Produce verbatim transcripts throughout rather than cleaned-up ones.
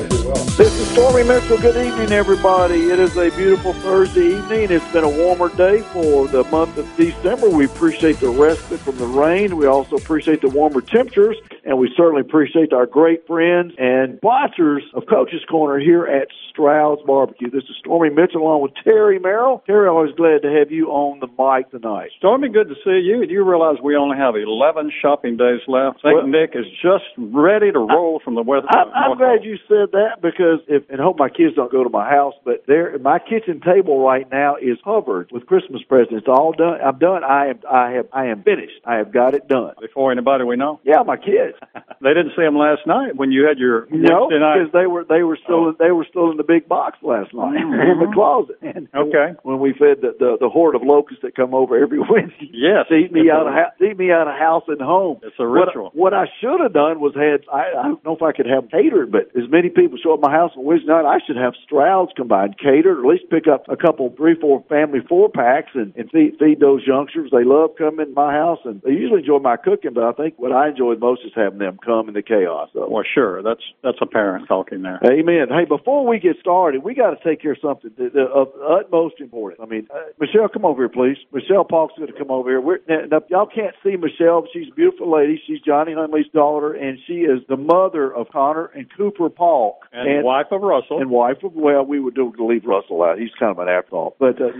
This is Stormy Mitchell. Good evening, everybody. It is a beautiful Thursday evening. It's been a warmer day for the month of December. We appreciate the respite from the rain. We also appreciate the warmer temperatures, and we certainly appreciate our great friends and sponsors of Coach's Corner here at Stroud's Barbecue. This is Stormy Mitchell along with Terry Merrill. Terry, always glad to have you on the mic tonight. Stormy, good to see you. Do you realize we only have eleven shopping days left? Saint Well, Nick is just ready to roll I, from the weather. I, I'm glad you said that because, if, and I hope my kids don't go to my house, but there, my kitchen table right now is covered with Christmas presents. It's all done. I'm done. I am. I have. I am finished. I have got it done. Before anybody we know? Yeah, my kids. They didn't see them last night when you had your no, Wednesday night. because they were they were still oh. they were still in the big box last night mm-hmm. in the closet. And okay. When we fed the, the the horde of locusts that come over every Wednesday. Yes. To eat me out of ha- eat me out of house and home. It's a ritual. What, what I should have done was had I, I don't know if I could have catered, but as many people show up at my house on Wednesday night, I should have Stroud's combined catered, or at least pick up a couple, three, four family four packs and, and feed, feed those youngsters. They love coming to my house, and they usually enjoy my cooking. But I think what I enjoy most is having them come in the chaos. So. Well, sure, that's that's a parent talking there. Amen. Hey, before we get started, we got to take care of something that, that, of utmost importance. I mean, uh, Michelle, come over here, please. Michelle Polk's going to come over here. We're, now, now, y'all can't see Michelle, but she's a beautiful lady. She's Johnny Hunley's daughter, and she is the mother of Connor and Cooper Polk. And, and wife of Russell. And wife of, well, we would do to leave Russell out. He's kind of an afterthought. But uh,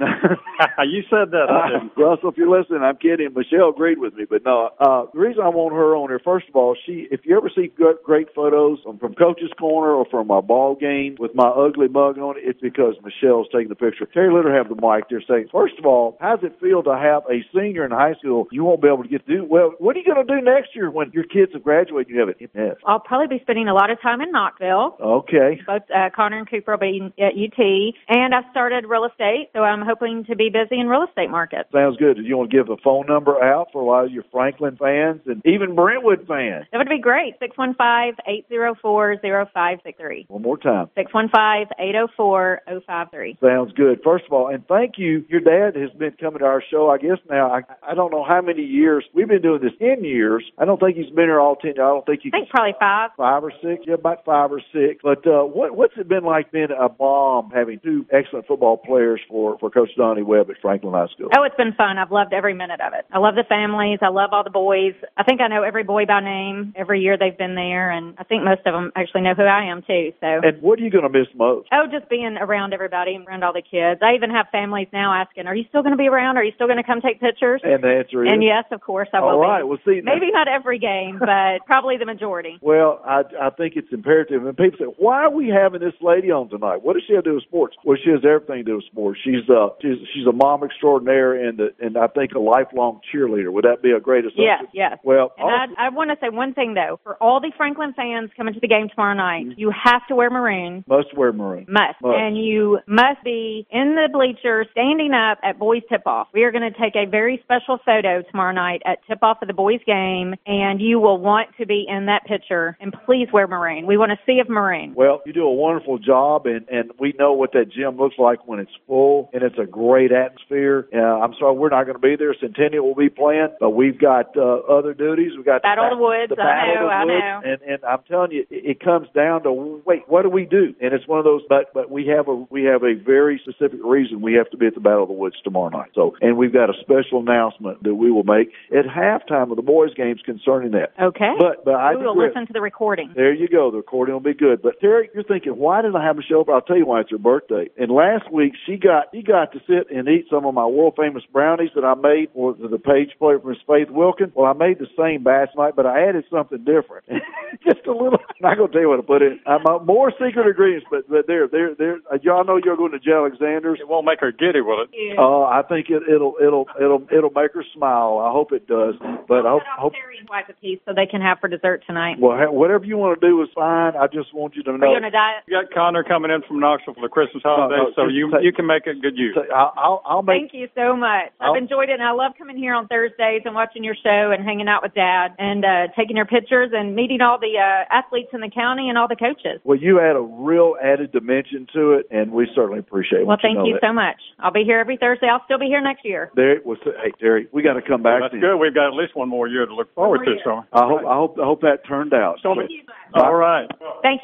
you said that. Uh, Russell, if you're listening, I'm kidding. Michelle agreed with me, but no. Uh, the reason I want her on here, first of all, she, if you ever see good, great photos from, from Coach's Corner or from my ball game with my ugly mug on it, it's because Michelle's taking the picture. Terry, let her have the mic there saying, first of all, how does it feel to have a senior in high school you won't be able to get to do? Well, what are you going to do next year when your kids have graduated and you have an M S? I'll probably be spending a lot of time in Knoxville. Okay. Both uh, Connor and Cooper will be at U T, and I started real estate, so I'm hoping to be busy in real estate markets. Sounds good. Do you want to give a phone number out for a lot of your Franklin fans and even Brentwood fans? That would be great. six one five, eight zero four, zero five six three. One more time. six one five, eight zero four, zero five three. Sounds good. First of all, and thank you. Your dad has been coming to our show, I guess now, I, I don't know how many years. We've been doing this ten years. I don't think he's been here all ten. I don't think he I think probably five. Five or six. Yeah, about five or six. But uh, what, what's it been like being a mom, having two excellent football players for, for Coach Donnie Webb at Franklin High School? Oh, it's been fun. I've loved every minute of it. I love the families. I love all the boys. I think I know every boy by name every year they've been there, and I think most of them actually know who I am, too. So. And what are you going to miss most? Oh, just being around everybody, around all the kids. I even have families now asking, are you still going to be around? Are you still going to come take pictures? And the answer is? And yes, of course, I will all right. be. Well, see, maybe not every game, but probably the majority. Well, I, I think it's imperative. And people say, why are we having this lady on tonight? What does she have to do with sports? Well, she has everything to do with sports. She's uh, she's she's a mom extraordinaire and the, and I think a lifelong cheerleader. Would that be a great assumption? Yes, yes. Well, and also, I, I want to say one thing though. For all the Franklin fans coming to the game tomorrow night, mm-hmm. you have to wear maroon. Must wear maroon. Must. must. And you must be in the bleachers, standing up at boys tip-off. We are going to take a very special photo tomorrow night at tip-off of the boys game, and you will want to be in that picture. And please wear maroon. We want a sea of maroon. Well, you do a wonderful job, and, and we know what that gym looks like when it's full, and it's a great atmosphere. Uh, I'm sorry, we're not going to be there. Centennial will be playing, but we've got uh, other duties. We've got Battle the, of the Woods. The Battle I know, of the I Woods, know. And, and I'm telling you, it, it comes down to, wait, what do we do? And it's one of those, but but we have a we have a very specific reason we have to be at the Battle of the Woods tomorrow night. So, and we've got a special announcement that we will make at halftime of the boys' games concerning that. Okay. But but I we will listen to the recording. There you go. The recording will be good. But Terry, you're thinking, why did I have Michelle? But I'll tell you why. It's her birthday. And last week she got she got to sit and eat some of my world famous brownies that I made for the page player from Faith Wilkin. Well, I made the same batch tonight, but I added something different. Just a little. I'm not gonna tell you what I put in. I'm uh, more secret ingredients, but but there there there. Uh, y'all know you're going to J. Alexander's. It won't make her giddy, will it? Yeah. Uh, I think it, it'll it'll it'll it'll make her smile. I hope it does. But I hope, hope Terry and wife a piece so they can have for dessert tonight. Well, ha- whatever you want to do is fine. I just want you to know. Are you on a diet? You got Connor coming in from Knoxville for the Christmas holiday, no, no, so you take, you can make it good use. I'll, I'll, I'll make. Thank you so much. I'll, I've enjoyed it, and I love coming here on Thursdays and watching your show and hanging out with Dad and uh, taking your pictures and meeting all the uh, athletes in the county and all the coaches. Well, you add a real added dimension to it, and we certainly appreciate it. Well, thank you, you so much. I'll be here every Thursday. I'll still be here next year. There, well, hey, Terry, we got to come back. Well, that's to good. you. We've got at least one more year to look forward to. So I hope, I hope, I hope that turned out. So, all right. Thank you.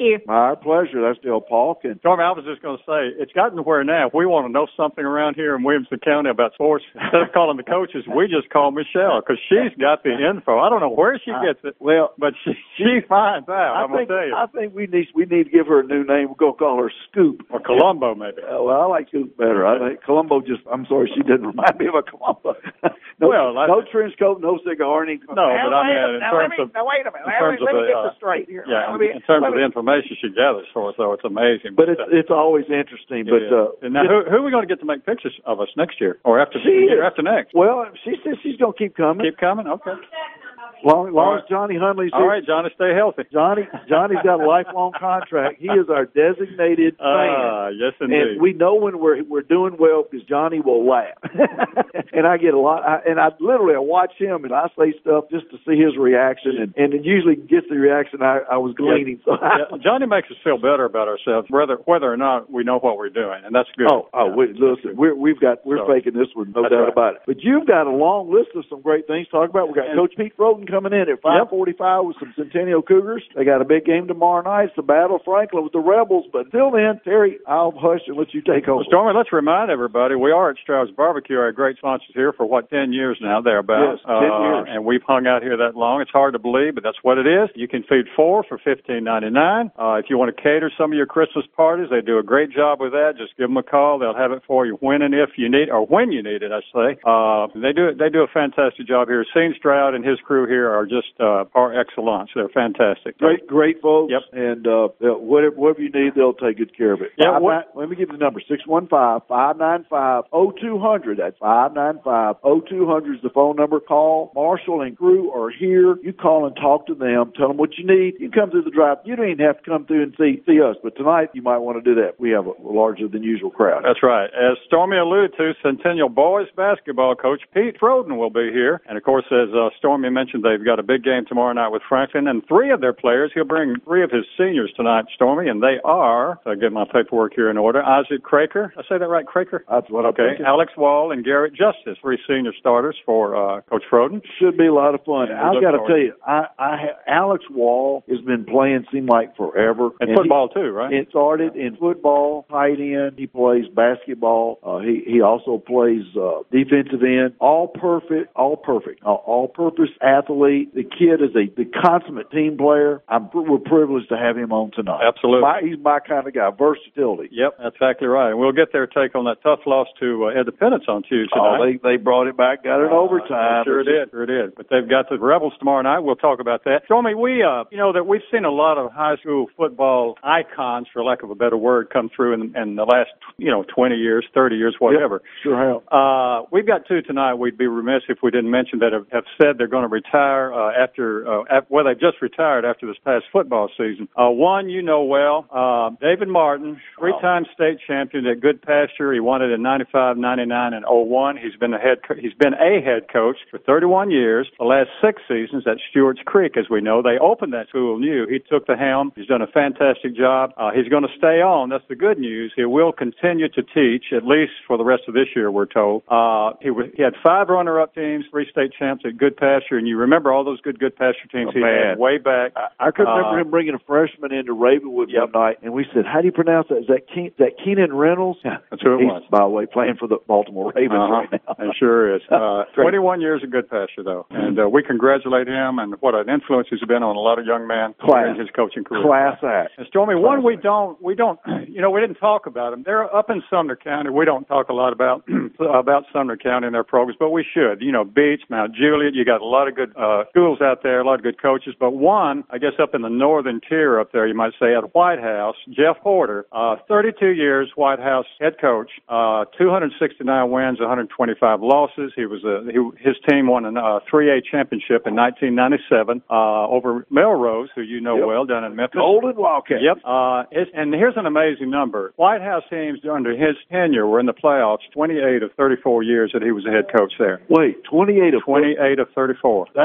you. My pleasure. That's Dale Paulk. And Stormy, I was just going to say, it's gotten to where now, if we want to know something around here in Williamson County about sports, instead of calling the coaches, we just call Michelle because she's got the info. I don't know where she gets it, well, but she she finds out. I I'm going think, to tell you. I think we need we need to give her a new name. We're going to call her Scoop. Or Columbo, maybe. Uh, well, I like Scoop better. I think Columbo just, I'm sorry, she didn't remind me of a Columbo. no, well, I, no trench coat, no cigar. Any, no, but I mean, in now, terms me, of, now, wait a minute. in terms let me, let of me the, get uh, this straight here. Yeah, me, in terms of me, the information she gathers for us, though, it's amazing. But it's, it's always interesting. But uh, and now, who, who are we going to get to make pictures of us next year or after she year is, after next? Well, she says she's going to keep coming. Keep coming? Okay. Long, long right. as Johnny Hunley's All here. right, Johnny, stay healthy. Johnny, Johnny's got a lifelong contract. He is our designated fan. Ah, uh, yes, indeed. And we know when we're we're doing well because Johnny will laugh. And I get a lot. I, and I literally I watch him and I say stuff just to see his reaction, and, and it usually gets the reaction I, I was gleaning. Yeah. So I, yeah. Johnny makes us feel better about ourselves, whether whether or not we know what we're doing, and that's good. Oh, oh, yeah. we, listen, we're, we've got we're so, faking this one, no doubt right. about it. But you've got a long list of some great things to talk about. We got and, Coach Pete Froden coming in at five forty-five with some Centennial Cougars. They got a big game tomorrow night. It's the Battle of Franklin with the Rebels. But until then, Terry, I'll hush and let you take over. Well, Stormy, let's remind everybody we are at Stroud's Barbecue, our great sponsors here for what ten years now, thereabouts. Yes, ten uh, years, and we've hung out here that long. It's hard to believe, but that's what it is. You can feed four for fifteen ninety-nine. Uh, if you want to cater some of your Christmas parties, they do a great job with that. Just give them a call. They'll have it for you when and if you need, or when you need it, I say. Uh, they do they do a fantastic job here. Sean Stroud and his crew here are just uh, par excellence. They're fantastic. Great, great folks. Yep. And uh, whatever, whatever you need, they'll take good care of it. Yeah. Five, nine, let me give you the number: six one five, five nine five, zero two zero zero. That's five nine five, zero two zero zero is the phone number. Call. Marshall and crew are here. You call and talk to them. Tell them what you need. You come through the drive. You don't even have to come through and see see us. But tonight, you might want to do that. We have a larger than usual crowd. That's right. As Stormy alluded to, Centennial boys basketball coach Pete Froden will be here. And, of course, as uh, Stormy mentioned, they've got a big game tomorrow night with Franklin. And three of their players, he'll bring three of his seniors tonight, Stormy, and they are, so I get my paperwork here in order, Isaac Craker. I say that right, Craker? That's what I'm Okay. thinking. Alex Wall and Garrett Justice, three senior starters for uh, Coach Froden. Should be a lot of fun. Yeah, I've got to forward. tell you, I, I ha- Alex Wall has been playing, seem like forever. And, and football, he, too, right? It started in football, tight end. He plays basketball. Uh, he, he also plays uh, defensive end. All perfect, all perfect, uh, all-purpose athlete. The kid is a the consummate team player. I'm, we're privileged to have him on tonight. Absolutely. My, he's my kind of guy, versatility. Yep, that's exactly right. And we'll get their take on that tough loss to uh, Independence on Tuesday Oh, night. they, they brought it back, got it Uh, overtime. Sure did, sure did. But they've got the Rebels tomorrow night. We'll talk about that. Stormy, we, uh, you know, that we've seen a lot of high school football icons, for lack of a better word, come through in, in the last, you know, twenty years, thirty years, whatever. Yep, sure have. Uh, we've got two tonight. We'd be remiss if we didn't mention that have, have said they're going to retire uh, after, uh, af- well, they've just retired after this past football season. Uh, one, you know well, uh, David Martin, three-time state champion at Good Pasture. He won it in ninety-five, ninety-nine, and oh one. He's been a head, co- he's been a head coach for thirty-one years. The last six seasons at Stewart's Creek, as we know. They opened that school new. He took the helm. He's done a fantastic job. Uh, he's going to stay on. That's the good news. He will continue to teach, at least for the rest of this year, we're told. Uh, he, w- he had five runner-up teams, three state champs at Good Pasture, and you remember all those good Good Pasture teams Oh, he man. had way back. I, I could remember Uh, him bringing a freshman into Ravenwood Yep. one night, and we said, "How do you pronounce that? Is that Keen, is that Keenan Reynolds?" That's who it He's, was. by the way, playing for the Baltimore Ravens Uh-huh. right now. It sure is. Uh, Great. twenty-one years of Good Pasture, though. And uh, we congratulate him and what an influence he's been on a lot of young men Class. during his coaching career. Class act. And Stormy, Class one we act. don't, we don't, you know, we didn't talk about them. They're up in Sumner County. We don't talk a lot about about Sumner County and their programs, but we should. You know, Beach, Mount Juliet, you got a lot of good uh, schools out there, a lot of good coaches. But one, I guess up in the northern tier up there, you might say, at White House, Jeff Horter, uh, thirty-two years White House head coach, uh, two hundred sixty-nine wins, one hundred twenty-five losses. He was a, he, his team won a uh, three A championship in nineteen ninety-seven uh, over Melrose, who you know Yep. well, down in Memphis. Golden Wildcats. Yep. Uh, it's, and here's an amazing number. White House teams under his tenure were in the playoffs twenty-eight of thirty-four years that he was a head coach there. Wait, twenty-eight of twenty-eight of thirty-four. That's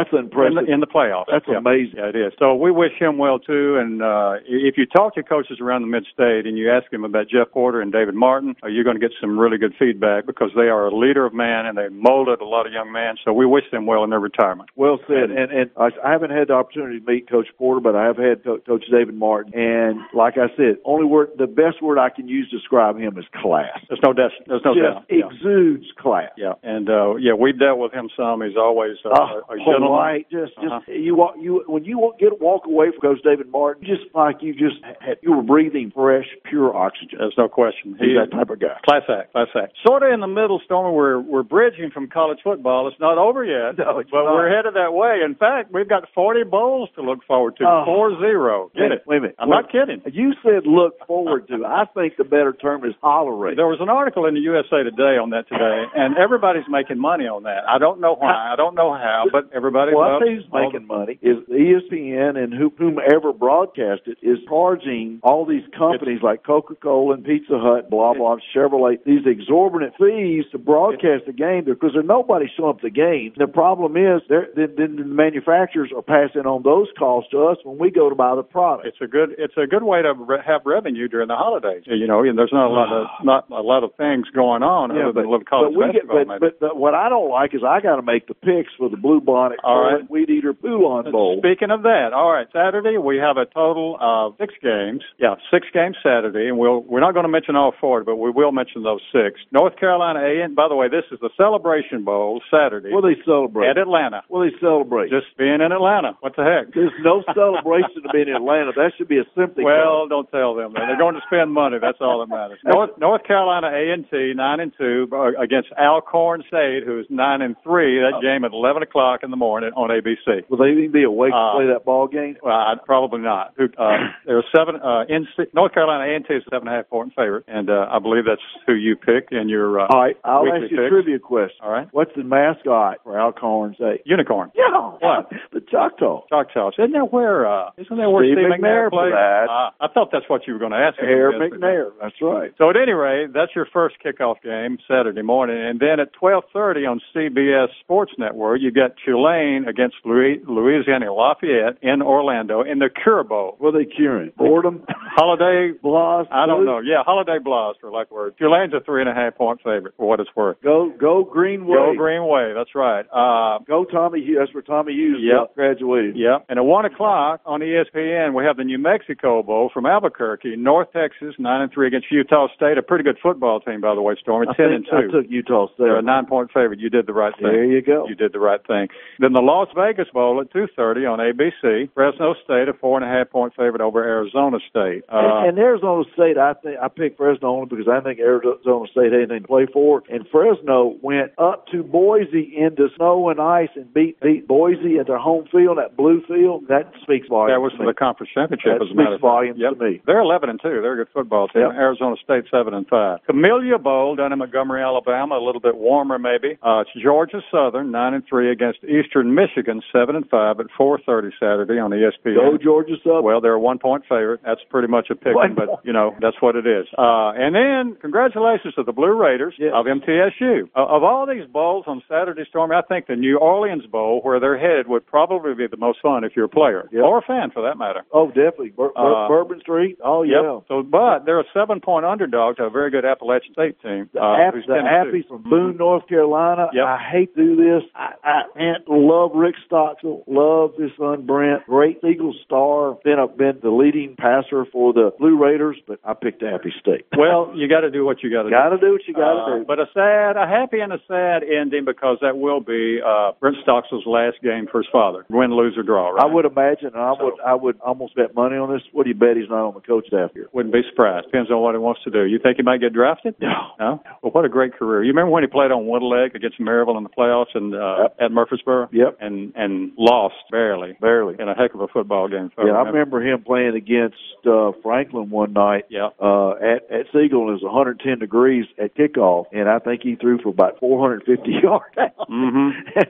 That's impressive. In the, in the playoffs. That's yeah. amazing. Yeah, it is. So we wish him well, too. And uh, if you talk to coaches around the mid-state and you ask them about Jeff Porter and David Martin, uh, you're going to get some really good feedback because they are a leader of men and they molded a lot of young men. So we wish them well in their retirement. Well said. And, and I haven't had the opportunity to meet Coach Porter, but I have had Co- Coach David Martin. And like I said, only word, the best word I can use to describe him is class. There's no doubt. There's no Just doubt. exudes yeah. class. Yeah. And, uh, yeah, we've dealt with him some. He's always uh, uh, a gentleman. Polite. Just, uh-huh. just, you walk, you, when you get walk away from Coach David Martin, just like you just had, you were breathing fresh, pure oxygen. There's no question. He's He, that type of guy. Class act, class act. Sort of in the middle, Stormer, we're, we're bridging from college football. It's not over yet, no, it's but not. we're headed that way. In fact, we've got forty bowls to look forward to. Oh. four zero. Get it? Wait a minute. I'm Wait. not kidding. You said look forward to. I think the better term is tolerate. There was an article in the U S A Today on that today, and everybody's making money on that. I don't know why. I don't know how, but everybody well, loves I think who's making the, money is E S P N and who, whomever broadcast it is charging all these companies like Coca-Cola and Pizza Hut, blah, blah, Chevrolet, these exorbitant fees to broadcast the game because there's nobody showing up the game. The problem is then the manufacturers are passing on those costs to us when we go to buy the product. It's a good it's a good way to re- have revenue during the holidays. You know, and there's not a lot of not a lot of things going on yeah, other but, than a little college but we basketball. Get, but, but the, what I don't like is I got to make the picks for the Blue Bonnet right. Weed Eater Poulon Bowl. Speaking of that, all right, Saturday we have a total of six games. Yeah, six games Saturday, and we'll we're not going to mention all four, but we will mention those six. North Carolina A and by the way, this is the Celebration Bowl Saturday. What do they celebrate? At Atlanta. What do they celebrate? Just being in Atlanta. What the heck? There's no celebration to being in Atlanta. That should be a sympathy. Well, don't tell them that. They're going to spend money. That's all that matters. North North Carolina A and T nine and two against Alcorn State, who's nine and three. That game at eleven o'clock in the morning on A B C. Will they even be awake uh, to play that ball game? Well, I'd probably not. Uh, there's seven. Uh, in North Carolina A and T is a seven and a half point favorite, and uh, I believe that's who you pick in your. Uh, all right, I'll ask you a picks. trivia question. All right, what's the mascot for Alcorn State? Unicorn. Yeah, what? The Choctaw. Choctaws. Isn't that where? Uh, isn't that where Steve, Steve McNair, McNair plays? That. Uh, I thought that's what you were going to ask me. Air McNair. That's right. So at any rate, that's your first kickoff game Saturday morning, and then at twelve thirty on C B S Sports Network, you got Tulane against Louisiana Lafayette in Orlando in the Cure Bowl. What are they curing? Boredom? Holiday Blas? I don't know. Yeah, Holiday Blas for like word. Tulane's a three and a half point favorite for what it's worth. Go, go Green Way. Go Green Way. That's right. Uh, go Tommy Hughes. That's where Tommy Hughes yep. graduated. Yeah. And at one o'clock on E S P N, we have the New Mexico Bowl from Albuquerque, North Texas, nine and three against Utah State. A pretty good football team, by the way, Stormy. Ten and two. I took Utah State. They're a nine point favorite. You did the right thing. There you go. You did the right thing. Then the Las Vegas Bowl at two thirty on A B C. Fresno State, a four and a half point favorite over Arizona State. Uh, and, and Arizona State, I think I picked Fresno only because I think Arizona State had anything to play for. And Fresno went up to Boise into snow and ice and beat beat Boise at their home field, that blue field. That speaks volumes. That was for the conference championship. That as a matter speaks volumes yep. to me. They're eleven and two. They're a good football team. Yep. Arizona State seven and five. Camellia Bowl down in Montgomery, Alabama, a little bit warmer maybe. Uh, it's Georgia Southern nine and three against Eastern Michigan seven and five at four thirty Saturday on E S P N. Go Georgia Southern. Well, they're a one point favorite. That's pretty much a pick, but you know that's what it is. Uh, and then congratulations to the Blue Raiders yes. of M T S U. Uh, of all these bowls on Saturday, Stormy, I think the New Orleans Bowl, where they're headed, would probably be the most fun if you're a player yep. or a fan for that matter. Oh, definitely. Bur- Bur- uh, Bourbon Street. Oh, yeah. Yep. So, but they're a seven-point underdog to a very good Appalachian State team. The, uh, App- the Appies from Boone, North Carolina. Yep. I hate to do this. I, I and love Rick Stockstill. Love his son Brent. Great Eagle star. Been a, been the leading passer for the Blue Raiders, but I picked Appy State. Well, you got to do what you got to do. Got to do what you got to uh, do. But a sad, a happy and a sad ending because that will be uh, Brent Stockstill's last game for his father. Win, lose, or draw. Right? I would imagine. And I so, would. I would almost bet money on this. What do you bet he's not on the coach staff here? Wouldn't be surprised. Depends on what he wants to do. You think he might get drafted? No. No. Well, what a great career. You remember when he played on one leg against Maryville in the playoffs and uh, yep. at Murfreesboro? Yep. And and lost barely, barely in a heck of a football game. Yeah, I remember. I remember him playing against uh, Franklin one night. Yeah. Uh, at at Siegel, it was one hundred ten degrees at kickoff, and I think he threw for about four hundred fifty yards. Mm-hmm.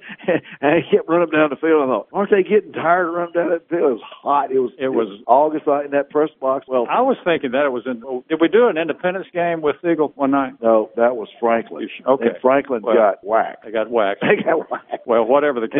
And he kept running down the field. I thought, aren't they getting tired of running down that field? It was hot. It was. It, it was, was August in that press box. Well, I was thinking that it was in. Did we do an Independence game with Siegel one night? No, that was Franklin. Okay. And Franklin well, got whacked. They got whacked. They got whacked. Well, whatever the case,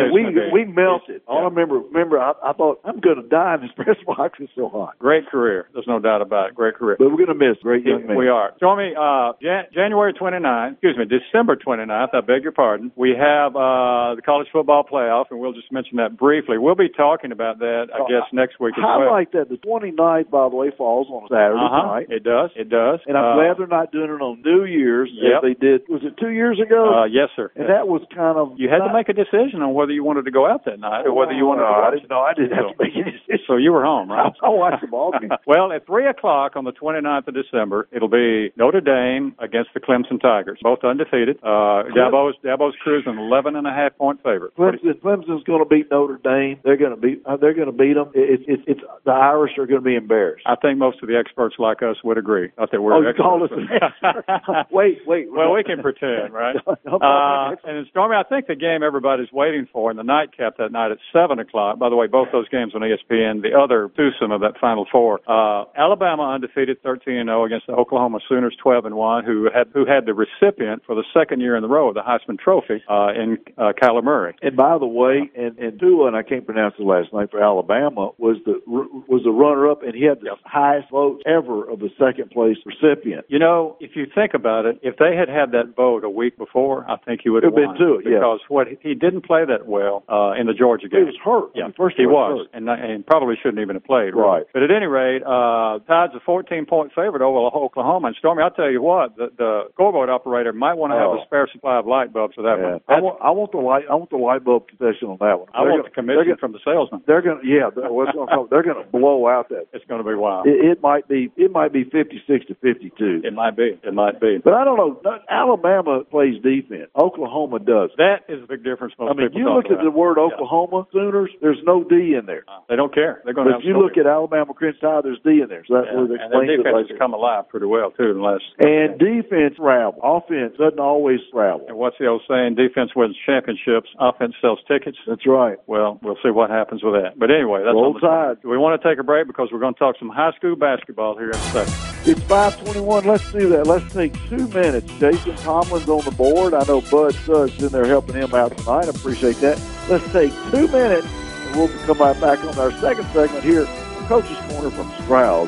man, we we melted. All I remember, remember, I, I thought I'm going to die in this press box. It's so hot. Great career. There's no doubt about it. Great career. But we're going to miss great young man. We are. Stormy, uh, Jan- January twenty-ninth, excuse me, December twenty-ninth, I beg your pardon, we have uh, the college football playoff, and we'll just mention that briefly. We'll be talking about that, I guess, next week as well. I like that. The twenty-ninth, by the way, falls on a Saturday uh-huh. night. It does. It does. And I'm uh, glad they're not doing it on New Year's yep. as they did. Was it two years ago? Uh, yes, sir. And that was kind of... You had not, to make a decision on whether you wanted to go out that night or whether you wanted no, to go I didn't, No, I didn't have to make any decision. So you were home, right? I watched the ball game. Well, at three o'clock on the twenty-ninth of December, it'll be Notre Dame against the Clemson Tigers, both undefeated. Uh, Dabo's, Dabo's cruising eleven and a half point favorite. Clemson, Clemson's going to beat Notre Dame. They're going to beat. Uh, they're going to beat them. It's it's it's the Irish are going to be embarrassed. I think most of the experts like us would agree. Not that we're oh, you experts. call us an expert. wait, wait. Well, we can pretend, right? uh, and Stormy, I think the game everybody's waiting for in the nightcap that night at seven o'clock. By the way, both those games on E S P N. The other twosome of that Final Four. Uh, Alabama undefeated thirteen and oh against the Oklahoma Sooners twelve and one, who had who had the recipient for the second year in a row of the Heisman Trophy uh, in uh, Kyler Murray. And by the way, and, and Tua, and I can't pronounce the last name for Alabama, was the was the runner-up, and he had the yep. highest votes ever of the second place recipient. You know, if you think about it, if they had had that vote a week before, I think he would have won. Been Tua, because yeah. what he didn't play that well uh, in the Georgia game. He was hurt. Yeah, first he was, hurt. and, and probably shouldn't even have played. Really. Right. But at any rate, uh, Tide's a fourteen-point favorite over Oklahoma. And Stormy, I'll tell you what, the, the scoreboard operator might want to have oh. a spare supply of light bulbs for that yeah. one. I want, I want the light. I want the light bulb concession on that one. I they're want gonna, the commission gonna, from the salesman. They're going to, yeah, they're, what's gonna, they're going to blow out that. It's going to be wild. It, it might be, it might be fifty-six to fifty-two. It might be. It might be. But I don't know. Alabama plays defense. Oklahoma does. That is a big difference. Most I mean, people you talk look about. at the word Oklahoma yeah. Sooners. There's no D in there. Uh, they don't care. They're going but to. If you look at Alabama Crimson Tide, there's D in there. So that's yeah. where they and explain their defense it. has come alive pretty well too in the last. And defense travel. Offense doesn't always travel. And what's the old saying? Defense wins championships. Offense sells tickets. That's right. Well, we'll see what happens with that. But anyway, that's Roll on the Tide. Do we want to take a break because we're going to talk some high school basketball here in a second? It's five twenty-one. Let's do that. Let's take two minutes. Jason Tomlin's on the board. I know Bud Suds in there helping him out tonight. I appreciate that. Let's take two minutes, and we'll come right back on our second segment here on Coach's Corner from Stroud's.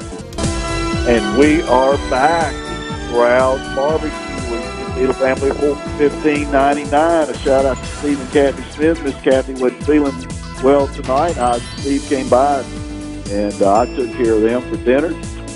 And we are back. Stroud's Barbecue. Needle family of fifteen ninety-nine. A shout out to Steve and Kathy Smith. Miss Kathy wasn't feeling well tonight. I, Steve came by and uh, I took care of them for dinner.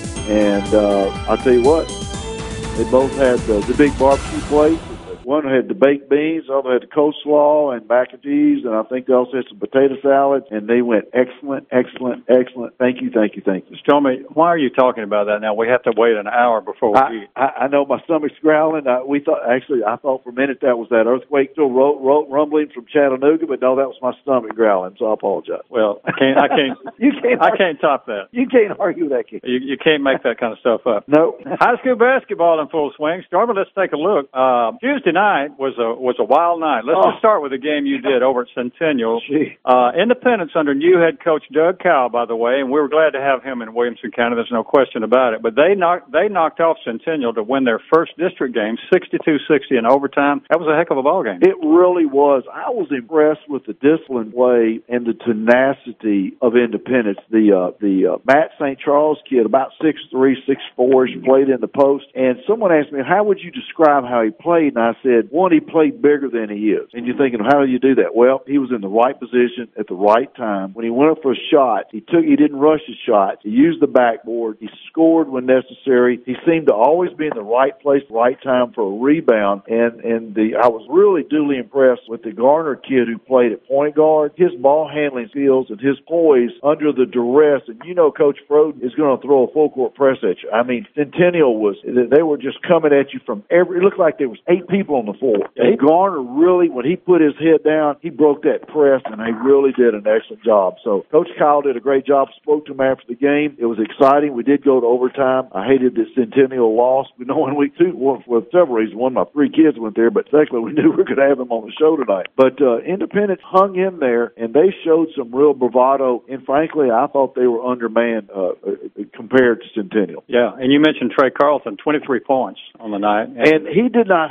And uh, I'll tell you what, they both had the, the big barbecue plate. One had the baked beans, the other had the coleslaw and mac and cheese, and I think they also had some potato salad, and they went excellent, excellent, excellent. Thank you, thank you, thank you. Tell me, why are you talking about that now? We have to wait an hour before we I, eat. I, I know my stomach's growling. I, we thought, actually, I thought for a minute that was that earthquake still ro- ro- rumbling from Chattanooga, but no, that was my stomach growling, so I apologize. Well, I can't, I can't, you can't, I can't top that. You can't argue with that, kid. You, you can't make that kind of stuff up. No. High school basketball in full swing. Stormy, let's take a look. Uh, Tuesday night was a was a wild night. Let's oh. just start with the game you did over at Centennial. Gee. Uh, Independence under new head coach Doug Cowell, by the way, and we were glad to have him in Williamson County. There's no question about it. But they knocked they knocked off Centennial to win their first district game, sixty-two sixty in overtime. That was a heck of a ball game. It really was. I was impressed with the disciplined way and the tenacity of Independence. The uh, the uh, Matt Saint Charles kid, about six three, six four, he played in the post. And someone asked me, how would you describe how he played? And I said, one, he played bigger than he is. And you're thinking, how do you do that? Well, he was in the right position at the right time. When he went up for a shot, he took, he didn't rush his shot. He used the backboard. He scored when necessary. He seemed to always be in the right place, right time for a rebound. And, and the, I was really duly impressed with the Garner kid who played at point guard. His ball handling skills and his poise under the duress. And you know, Coach Froden is going to throw a full court press at you. I mean, Centennial was, they were just coming at you from every, it looked like there was eight people on the floor. And Garner really, when he put his head down, he broke that press, and he really did an excellent job. So Coach Kyle did a great job. Spoke to him after the game. It was exciting. We did go to overtime. I hated that Centennial lost. We know in week two, well, for several reasons. One, my three kids went there, but secondly, we knew we were going to have them on the show tonight. But uh, Independence hung in there, and they showed some real bravado. And frankly, I thought they were undermanned uh, compared to Centennial. Yeah, and you mentioned Trey Carlton, twenty-three points on the night. And he did not have a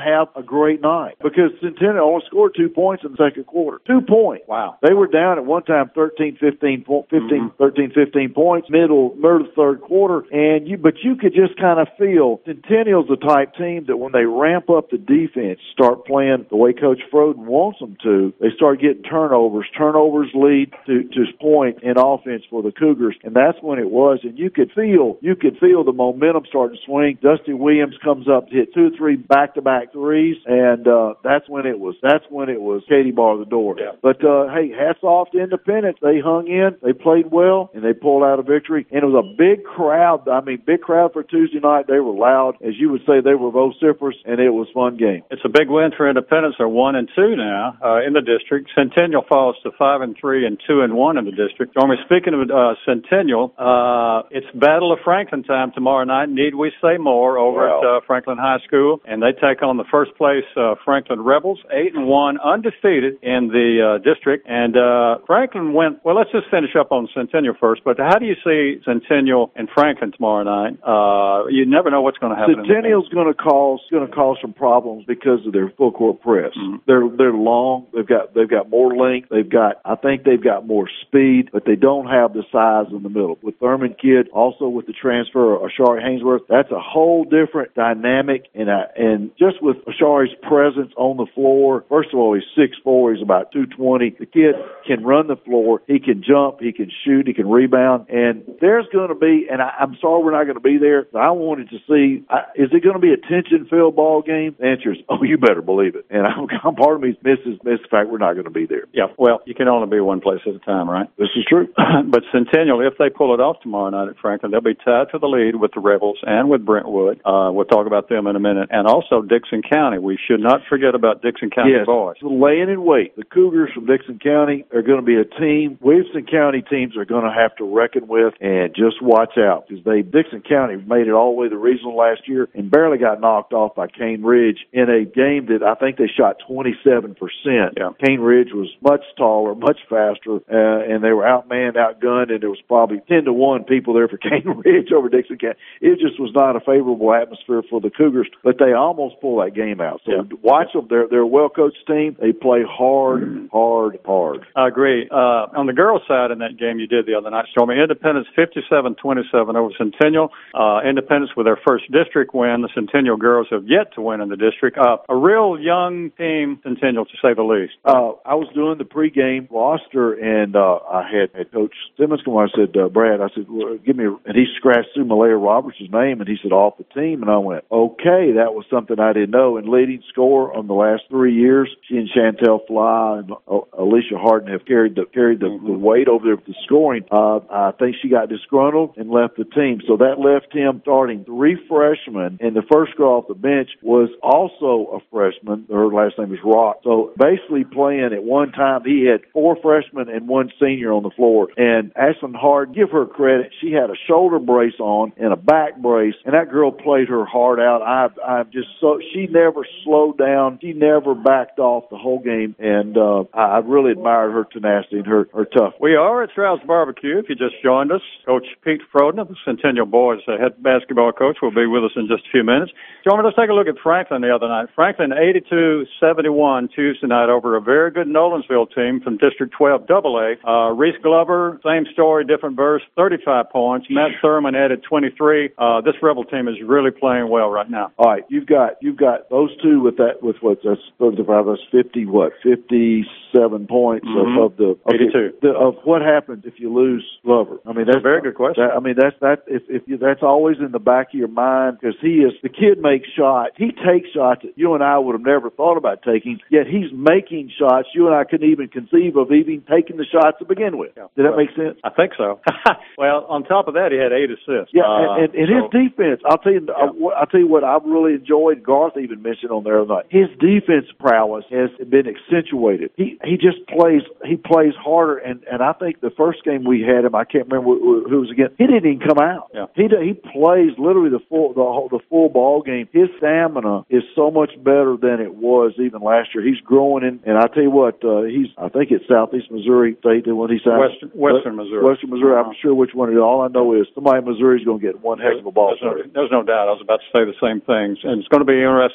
great night because Centennial only scored two points in the second quarter. Two points. Wow. They were down at one time thirteen, fifteen, fifteen, mm-hmm. thirteen, fifteen points, middle, middle of the third quarter, and you, but you could just kind of feel Centennial's the type team that when they ramp up the defense, start playing the way Coach Froden wants them to, they start getting turnovers. Turnovers lead to, to point in offense for the Cougars, and that's when it was, and you could feel, you could feel the momentum starting to swing. Dusty Williams comes up to hit two or three back-to-back threes, and uh, that's when it was, that's when it was Katie bar the door. Yeah. But, uh, hey, hats off to Independence. They hung in, they played well, and they pulled out a victory, and it was a big crowd. I mean, big crowd for Tuesday night. They were loud. As you would say, they were vociferous, and it was a fun game. It's a big win for Independence. They're one and two now uh, in the district. Centennial falls to five and three and two and one in the district. Stormy, speaking of uh, Centennial, uh, it's Battle of Franklin time tomorrow night. Need we say more over wow. at uh, Franklin High School, and they take on the first place uh, Franklin Rebels, eight and one, undefeated in the uh, district. And uh, Franklin went. Well, let's just finish up on Centennial first. But how do you see Centennial and Franklin tomorrow night? Uh, you never know what's going to happen. Centennial's going to cause going to cause some problems because of their full court press. Mm-hmm. They're they're long. They've got they've got more length. They've got I think they've got more speed, but they don't have the size in the middle. With Thurman Kidd, also with the transfer of Ashari Hainsworth, that's a whole different dynamic. And uh, and just with Ashari's presence on the floor, first of all, he's six foot four. He's about two twenty. The kid can run the floor. He can jump. He can shoot. He can rebound. And there's going to be, and I, I'm sorry we're not going to be there. I wanted to see, I, is it going to be a tension-filled ball game? The answer is, oh, you better believe it. And I'm, I'm part of me misses miss the fact we're not going to be there. Yeah, well, you can only be one place at a time, right? This is true. But Centennial, if they pull it off tomorrow night at Franklin, they'll be tied for the lead with the Rebels and with Brentwood. Uh, we'll talk about them in a minute. And also Dixon County. We should not forget about Dixon County yes, boys. Laying in wait. The Cougars from Dixon County are going to be a team. Williamson County teams are going to have to reckon with, and just watch out because they Dixon County made it all the way to the regional last year and barely got knocked off by Cane Ridge in a game that I think they shot twenty-seven percent. Yeah. Cane Ridge was much taller, much faster, uh, and they were outmanned, outgunned, and there was probably ten to one people there for Cane Ridge over Dixon County. It just was not a favorable atmosphere for the Cougars, but they almost pulled that game out. So yeah. watch them. They're, they're a well-coached team. They play hard, hard, hard. I agree. Uh, on the girls' side in that game you did the other night, Stormy, Independence fifty-seven twenty-seven over Centennial. Uh, Independence with their first district win. The Centennial girls have yet to win in the district. Uh, a real young team, Centennial, to say the least. Uh, I was doing the pregame roster, and uh, I had, had Coach Simmons come on. I said, uh, Brad, I said, well, give me, a, and he scratched through Malaya Roberts' name, and he said, off the team. And I went, okay, that was something I didn't know. And leading scorer on the last three years, she and Chantel Fly and uh, Alicia Harden have carried the carried the, mm-hmm. the weight over there with the scoring. Uh, I think she got disgruntled and left the team. So that left him starting three freshmen, and the first girl off the bench was also a freshman. Her last name is Rock. So basically playing at one time, he had four freshmen and one senior on the floor. And Ashlyn Hard, give her credit, she had a shoulder brace on and a back brace, and that girl played her heart out. I, I'm just so, she never slowed down. She never backed off the whole game, and uh, I, I really admired her tenacity and her, her tough. We are at Strauss Barbecue. If you just joined us, Coach Pete Froden of the Centennial Boys, the head basketball coach, will be with us in just a few minutes. Gentlemen, let's take a look at Franklin the other night. Franklin eighty-two seventy-one Tuesday night over a very good Nolensville team from District twelve double A. Uh, Reese Glover, same story, different verse, thirty-five points. Matt Thurman added twenty-three. Uh, this Rebel team is really playing well right now. All right, you've got you've got those two with that with what that's thirty-five, that's fifty what fifty-seven points mm-hmm. of, of the okay, eighty-two the, of what happens if you lose Glover. I mean that's, that's a very good question. That, I mean that's that if if you, that's always in the back of your mind because he is the kid makes shots. He takes shots that you and I would have never thought about taking. Yet he's making shots you and I couldn't even conceive of even taking the shots to begin with. Yeah. Did that well, make sense? I think so. Well, on top of that, he had eight assists. Yeah, uh, and, and, and so, his defense. I'll tell you. yeah. I, I'll tell you what I've really enjoyed. Garth even mentioned on there tonight. His defense prowess has been accentuated. He he just plays. He plays harder, and, and I think the first game we had him, I can't remember who, who was against. He didn't even come out. Yeah. He he plays literally the full the whole, the full ball game. His stamina is so much better than it was even last year. He's growing in, and I tell you what, uh, he's I think it's Southeast Missouri State when he signed Western, Western Missouri. Western Missouri. I'm sure which one it is. All I know is somebody in Missouri is going to get one heck of a ball. There's no, there's no doubt. I was about to say the same things, and it's going to be interesting to see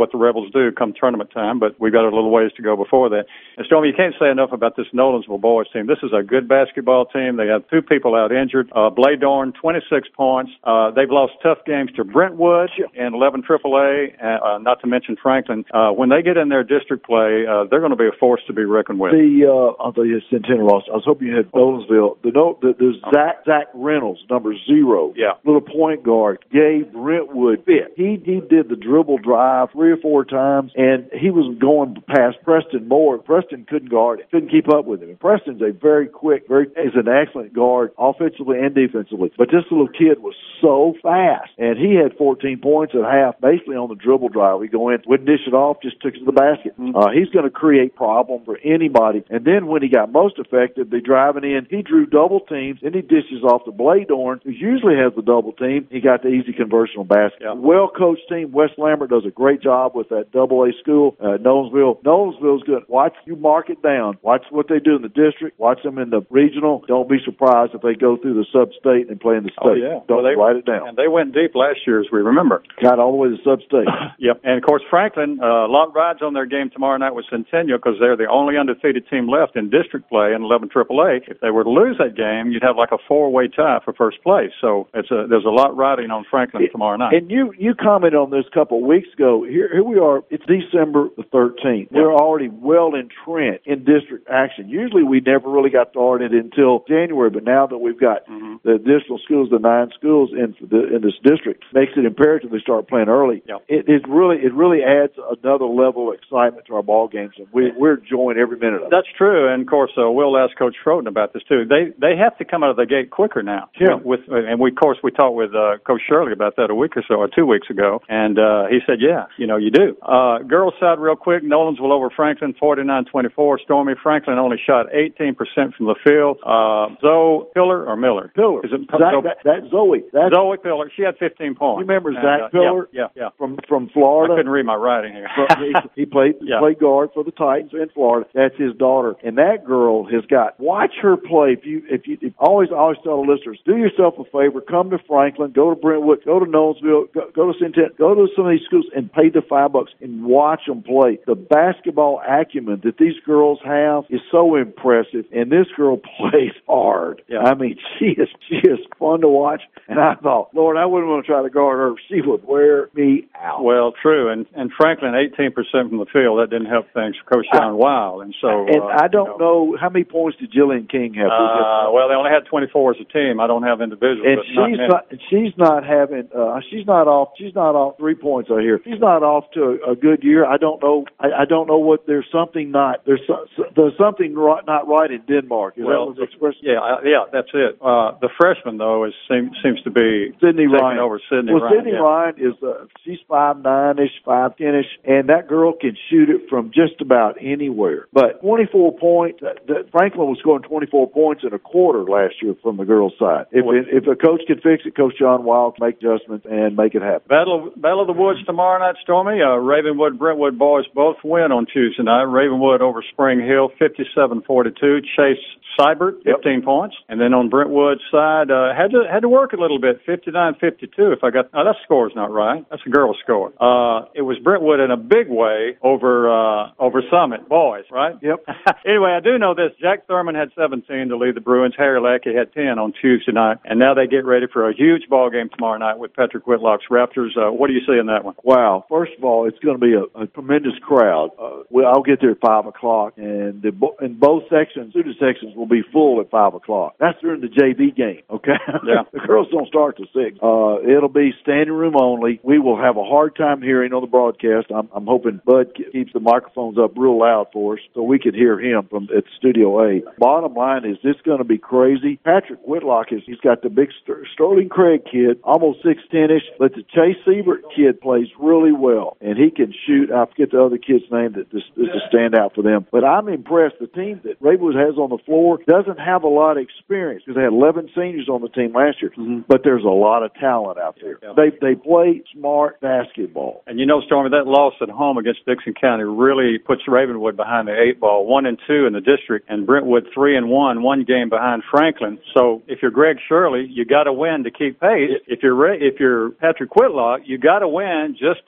what the Rebels do come tournament time, but we've got a little ways to go before that. And Stormy, you can't say enough about this Nolensville boys team. This is a good basketball team. They have two people out injured. Uh, Blaydorn, twenty-six points. Uh, they've lost tough games to Brentwood and eleven triple A, uh, not to mention Franklin. Uh, when they get in their district play, uh, they're going to be a force to be reckoned with. The, uh, I'll tell you, Centennial lost. I was hoping you had Nolensville. The, no, the, the Zach, Zach Reynolds, number zero. Yeah. Little point guard, gave Brentwood fit. He, he did the dribble drive three or four times, and he was going past Preston Moore. Preston couldn't guard it, couldn't keep up with him. And Preston's a very quick, very, is an excellent guard, offensively and defensively. But this little kid was so fast, and he had fourteen points at half, basically on the dribble drive. We go in, wouldn't dish it off, just took it to the basket. Uh, he's going to create problem for anybody. And then when he got most effective, they driving in, he drew double teams, and he dishes off to Blaydorn, who usually has the double team. He got the easy conversion on basket. Yeah. Well-coached team. Wes Lambert does a great job with that double A school. Uh, Nolensville. Nolensville's good. Watch, you mark it down. Watch what they do in the district. Watch them in the regional. Don't be surprised if they go through the sub-state and play in the state. Oh, yeah. Don't well, they, write it down. And they went deep last year, as we remember. Got all the way to sub-state. Yep. And, of course, Franklin, uh, a lot rides on their game tomorrow night with Centennial because they're the only undefeated team left in district play in eleven triple A. If they were to lose that game, you'd have like a four-way tie for first place. So it's a, there's a lot riding on Franklin tomorrow night. And you, you commented on this a couple of weeks ago. Here, here we are. It's December the thirteenth. Yep. We're already well entrenched in district action. Usually we never really got started until January, but now that we've got mm-hmm. the additional schools, the nine schools in the, in this district, makes it imperative they start playing early. Yep. It, it really it really adds another level of excitement to our ball games, and we, we're enjoying every minute of it. That's true, and of course uh, we'll ask Coach Schroden about this too. They they have to come out of the gate quicker now. Yeah. With and we of course we talked with uh, Coach Shirley about that a week or so, or two weeks ago, and uh, he said, yeah, you know, you do. Uh, girls side, real quick, Nolensville over Franklin, forty-nine twenty-four. Stormy, Franklin only shot eighteen percent from the field. Uh, Zoe Pillar or Miller? Pillar. Is it Zach, Zoe? that, that Zoe. That's, Zoe Pillar. She had fifteen points. You remember and, Zach uh, Pillar? Yeah, yeah, yeah. From from Florida. I couldn't read my writing here. he, he played yeah. played guard for the Titans in Florida. That's his daughter, and that girl has got. Watch her play. If you if you if, always always tell the listeners, do yourself a favor. Come to Franklin. Go to Brentwood. Go to Nolensville. Go, go to Centennial. Go to some of these schools and pay the five bucks and watch them play. The basketball acumen that these girls have is so impressive, and this girl plays hard. Yeah. I mean, she is she is fun to watch. And I thought, Lord, I wouldn't want to try to guard her. She would wear me out. Well, true. And and Franklin, eighteen percent from the field. That didn't help things for Coach John Weil. And so, and uh, I don't you know, know how many points did Jillian King have. Uh, well, they only had twenty-four as a team. I don't have individuals. And but she's not, not. She's not having. Uh, she's not off. She's not off three points. I hear. She's not off to a, a good year. I don't know. I, I don't know what. There's something not. There's so, there's something right, not right in Denmark. Is well, that what's expressed? yeah, yeah, that's it. Uh, the freshman though is seems seems to be Sydney taking Ryan. over Sydney well, Ryan. Sydney yeah. Ryan is uh, she's five nine ish, five ten ish, and that girl can shoot it from just about anywhere. But twenty-four points. Uh, the, Franklin was scoring twenty-four points in a quarter last year from the girls' side. If well, if a coach can fix it, Coach John Wild can make adjustments and make it happen. Battle Battle of the Woods tomorrow night, Stormy. Uh, Ravenwood, Brentwood boys both win on Tuesday night. Ravenwood over Spring Hill, fifty-seven forty-two. Chase Seibert, fifteen yep. points. And then on Brentwood's side, uh, had to had to work a little bit, fifty-nine fifty-two. If I got, oh, that score's not right. That's a girl's score. Uh, it was Brentwood in a big way over uh, over Summit boys, right? Yep. Anyway, I do know this. Jack Thurman had seventeen to lead the Bruins. Harry Lackey had ten on Tuesday night, and now they get ready for a huge ball game tomorrow night with Patrick Whitlock's Raptors. Uh, what do you see in that one? Wow. First of all, it's going to be a, a tremendous crowd. Uh, well, I'll get there at five o'clock, and the, in both sections, student sections will be full at five o'clock. That's during the J V game, okay? Yeah. The girls don't start till six. Uh, it'll be standing room only. We will have a hard time hearing on the broadcast. I'm, I'm hoping Bud keeps the microphones up real loud for us so we can hear him from at Studio A. Bottom line is this going to be crazy. Patrick Whitlock is he's got the big Ster- Sterling Craig kid, almost six ten ish, but the Chase Seibert kid plays really well, and he can shoot. I forget the other kid's name that is a standout for them. But I'm impressed. The team that Ravenwood has on the floor doesn't have a lot of experience because they had eleven seniors on the team last year, mm-hmm. but there's a lot of talent out there. Yeah. They they play smart basketball. And you know, Stormy, that loss at home against Dixon County really puts Ravenwood behind the eight ball, one and two in the district, and Brentwood three and one, one game behind Franklin. So if you're Greg Shirley, you got to win to keep pace. If you're if you're Patrick Whitlock, you got to win just to stay in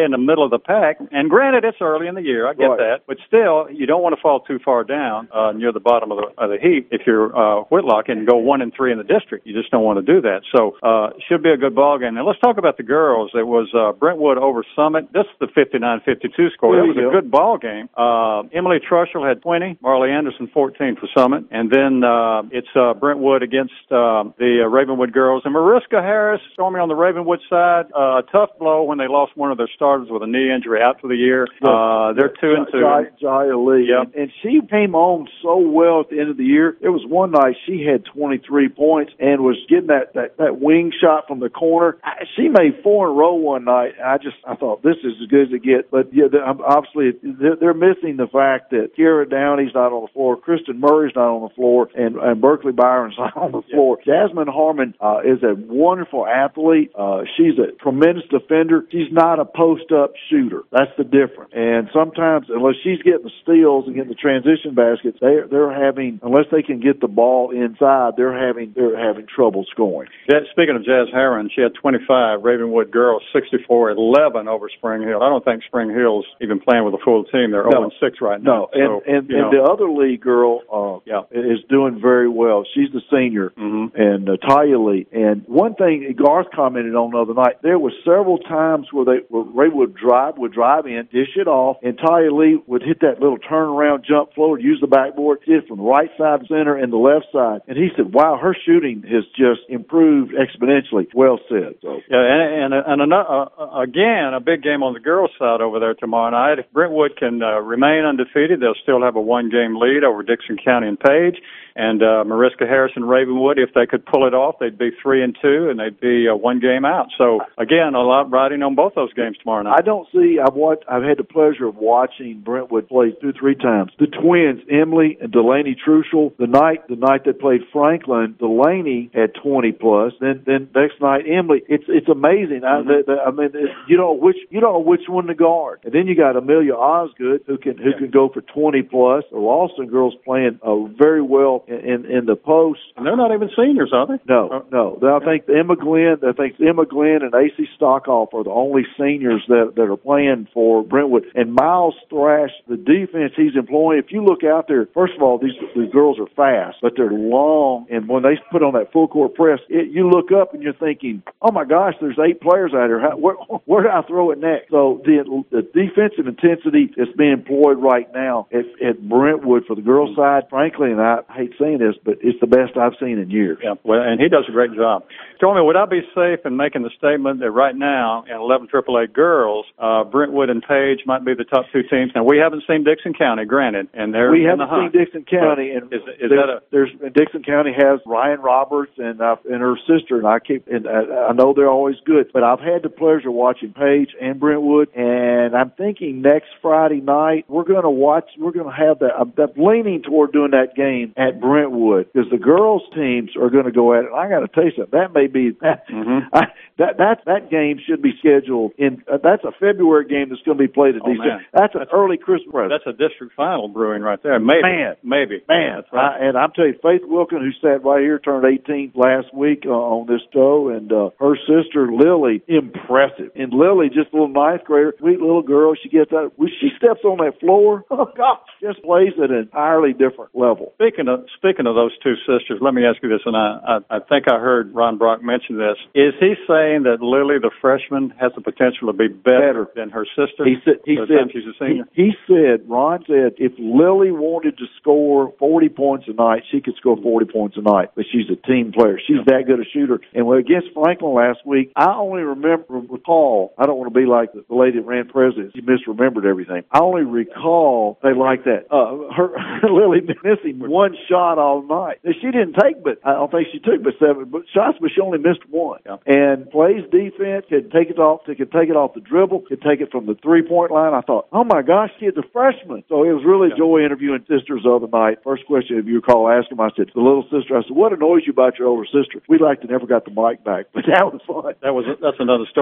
in the middle of the pack. And granted, it's early in the year. I get right. that. But still, you don't want to fall too far down uh, near the bottom of the, of the heap if you're uh, Whitlock and go one and three in the district. You just don't want to do that. So uh, should be a good ball game. Now, let's talk about the girls. It was uh, Brentwood over Summit. This is the fifty-nine fifty-two score. There It was you a go. good ball game. Uh, Emily Trushell had twenty, Marley Anderson fourteen for Summit. And then uh, it's uh, Brentwood against uh, the uh, Ravenwood girls. And Mariska Harris, Stormy on the Ravenwood side, uh, a tough blow when they lost one of their starters with a knee injury out for the year. Uh, they're two and two. Jaya Lee. Yep. And, and she came on so well at the end of the year. There was one night she had twenty-three points and was getting that, that, that wing shot from the corner. I, she made four in a row one night. I just, I thought, this is as good as it gets. But yeah, obviously they're, they're missing the fact that Kiera Downey's not on the floor, Kristen Murray's not on the floor, and, and Berkeley Byron's not on the floor. Yeah. Jasmine Harmon uh, is a wonderful athlete. Uh, she's a tremendous defender. She's not a post-up shooter. That's the difference. And sometimes, unless she's getting the steals and getting the transition baskets, they're they're having, unless they can get the ball inside, they're having they're having trouble scoring. Yeah, speaking of Jazz Herron, she had twenty-five. Ravenwood girls sixty-four eleven over Spring Hill. I don't think Spring Hill's even playing with a full team. They're no. zero and six right now. No, and so, and, you and the other league girl uh, yeah. is doing very well. She's the senior, mm-hmm. and uh, Talia Lee. And one thing Garth commented on the other night, there were several times where they where Ray would drive would drive in, dish it off, and Talia Lee would hit that little turnaround jump floater, use the backboard, hit it from the right side, center, and the left side. And he said, "Wow, her shooting has just improved exponentially." Well said. So yeah, and and, and another, uh, again, a big game on the girls' side over there tomorrow night. If Brentwood can uh, remain undefeated, they'll still have a one-game lead over Dixon County and Page. And uh, Mariska Harris and Ravenwood, if they could pull it off, they'd be three and two, and they'd be uh, one game out. So again, a lot riding on both those games tomorrow night. I don't see. I've watched. I've had the pleasure of watching Brentwood play two, three times. The twins, Emily and Delaney Trushell. The night, the night they played Franklin, Delaney had twenty plus. Then, then next night, Emily. It's it's amazing. Mm-hmm. I, the, the, I mean, it, you don't know which you don't know which one to guard. And then you got Amelia Osgood, who can who yeah. can go for twenty plus. The Ralston girls playing uh, very well in, in the post. And they're not even seniors, are they? No, no. I think Emma Glenn, I think Emma Glenn and A C Stockoff are the only seniors that, that are playing for Brentwood. And Miles Thrash, the defense he's employing, if you look out there, first of all, these, these girls are fast, but they're long. And when they put on that full court press, it, you look up and you're thinking, oh my gosh, there's eight players out here. How, where, where do I throw it next? So the, the defensive intensity is being employed right now at, at Brentwood for the girls' side. Frankly, and I hate saying this, but it's the best I've seen in years. Yeah, well, and he does a great job. Tell me, would I be safe in making the statement that right now in eleven triple A girls, uh, Brentwood and Page might be the top two teams? Now, we haven't seen Dixon County, granted, and they're we in haven't the hunt. seen Dixon County, and is, is there's, that a there's Dixon County has Ryan Roberts and uh, and her sister, and I keep and I, I know they're always good, but I've had the pleasure of watching Page and Brentwood, and I'm thinking next Friday night we're going to watch. We're going to have that. I'm, I'm leaning toward doing that game at Brentwood because the girls teams are going to go at it. I got to tell you something. That may be mm-hmm. I, that that that game should be scheduled in. Uh, that's a February game that's going to be played in oh, December. Man. That's an that's, early Christmas present. That's a district final brewing right there. Maybe, man, maybe, man. That's right. I, and I'm telling you, Faith Wilkin, who sat right here, turned eighteen last week uh, on this show, and uh, her sister Lily, impressive. And Lily, just a little ninth grader, sweet little girl. She gets out. When she steps on that floor, oh gosh, just plays at an entirely different level. Speaking of speaking of those two sisters, let me ask you this, and I I, I think I heard Ron Brock mention this. Is he saying that Lily, the freshman, has the potential to be better, better. than her sister? He said. He said. She's a senior? He, he said. Ron said if Lily wanted to score forty points a night, she could score forty points a night. But she's a team player. She's yeah. that good a shooter. And when against Franklin last week, I only remember recall. I don't want to be like the lady that ran president. She misremembered everything. I only recall they like that. Uh, her Lily missing one shot all night. Now, she didn't take, but I don't think she took but seven but shots, but she only missed one. Yeah. And plays defense, could take it off. Could take it off the dribble. Could take it from the three point line. I thought, oh my gosh, kid's a freshman. So it was really yeah. joy interviewing sisters the other night. First question, if you recall, asking them, I said, the little sister. I said, what annoys you about your older sister? We like to never got the mic back, but that was fun. That was that's another story, right? That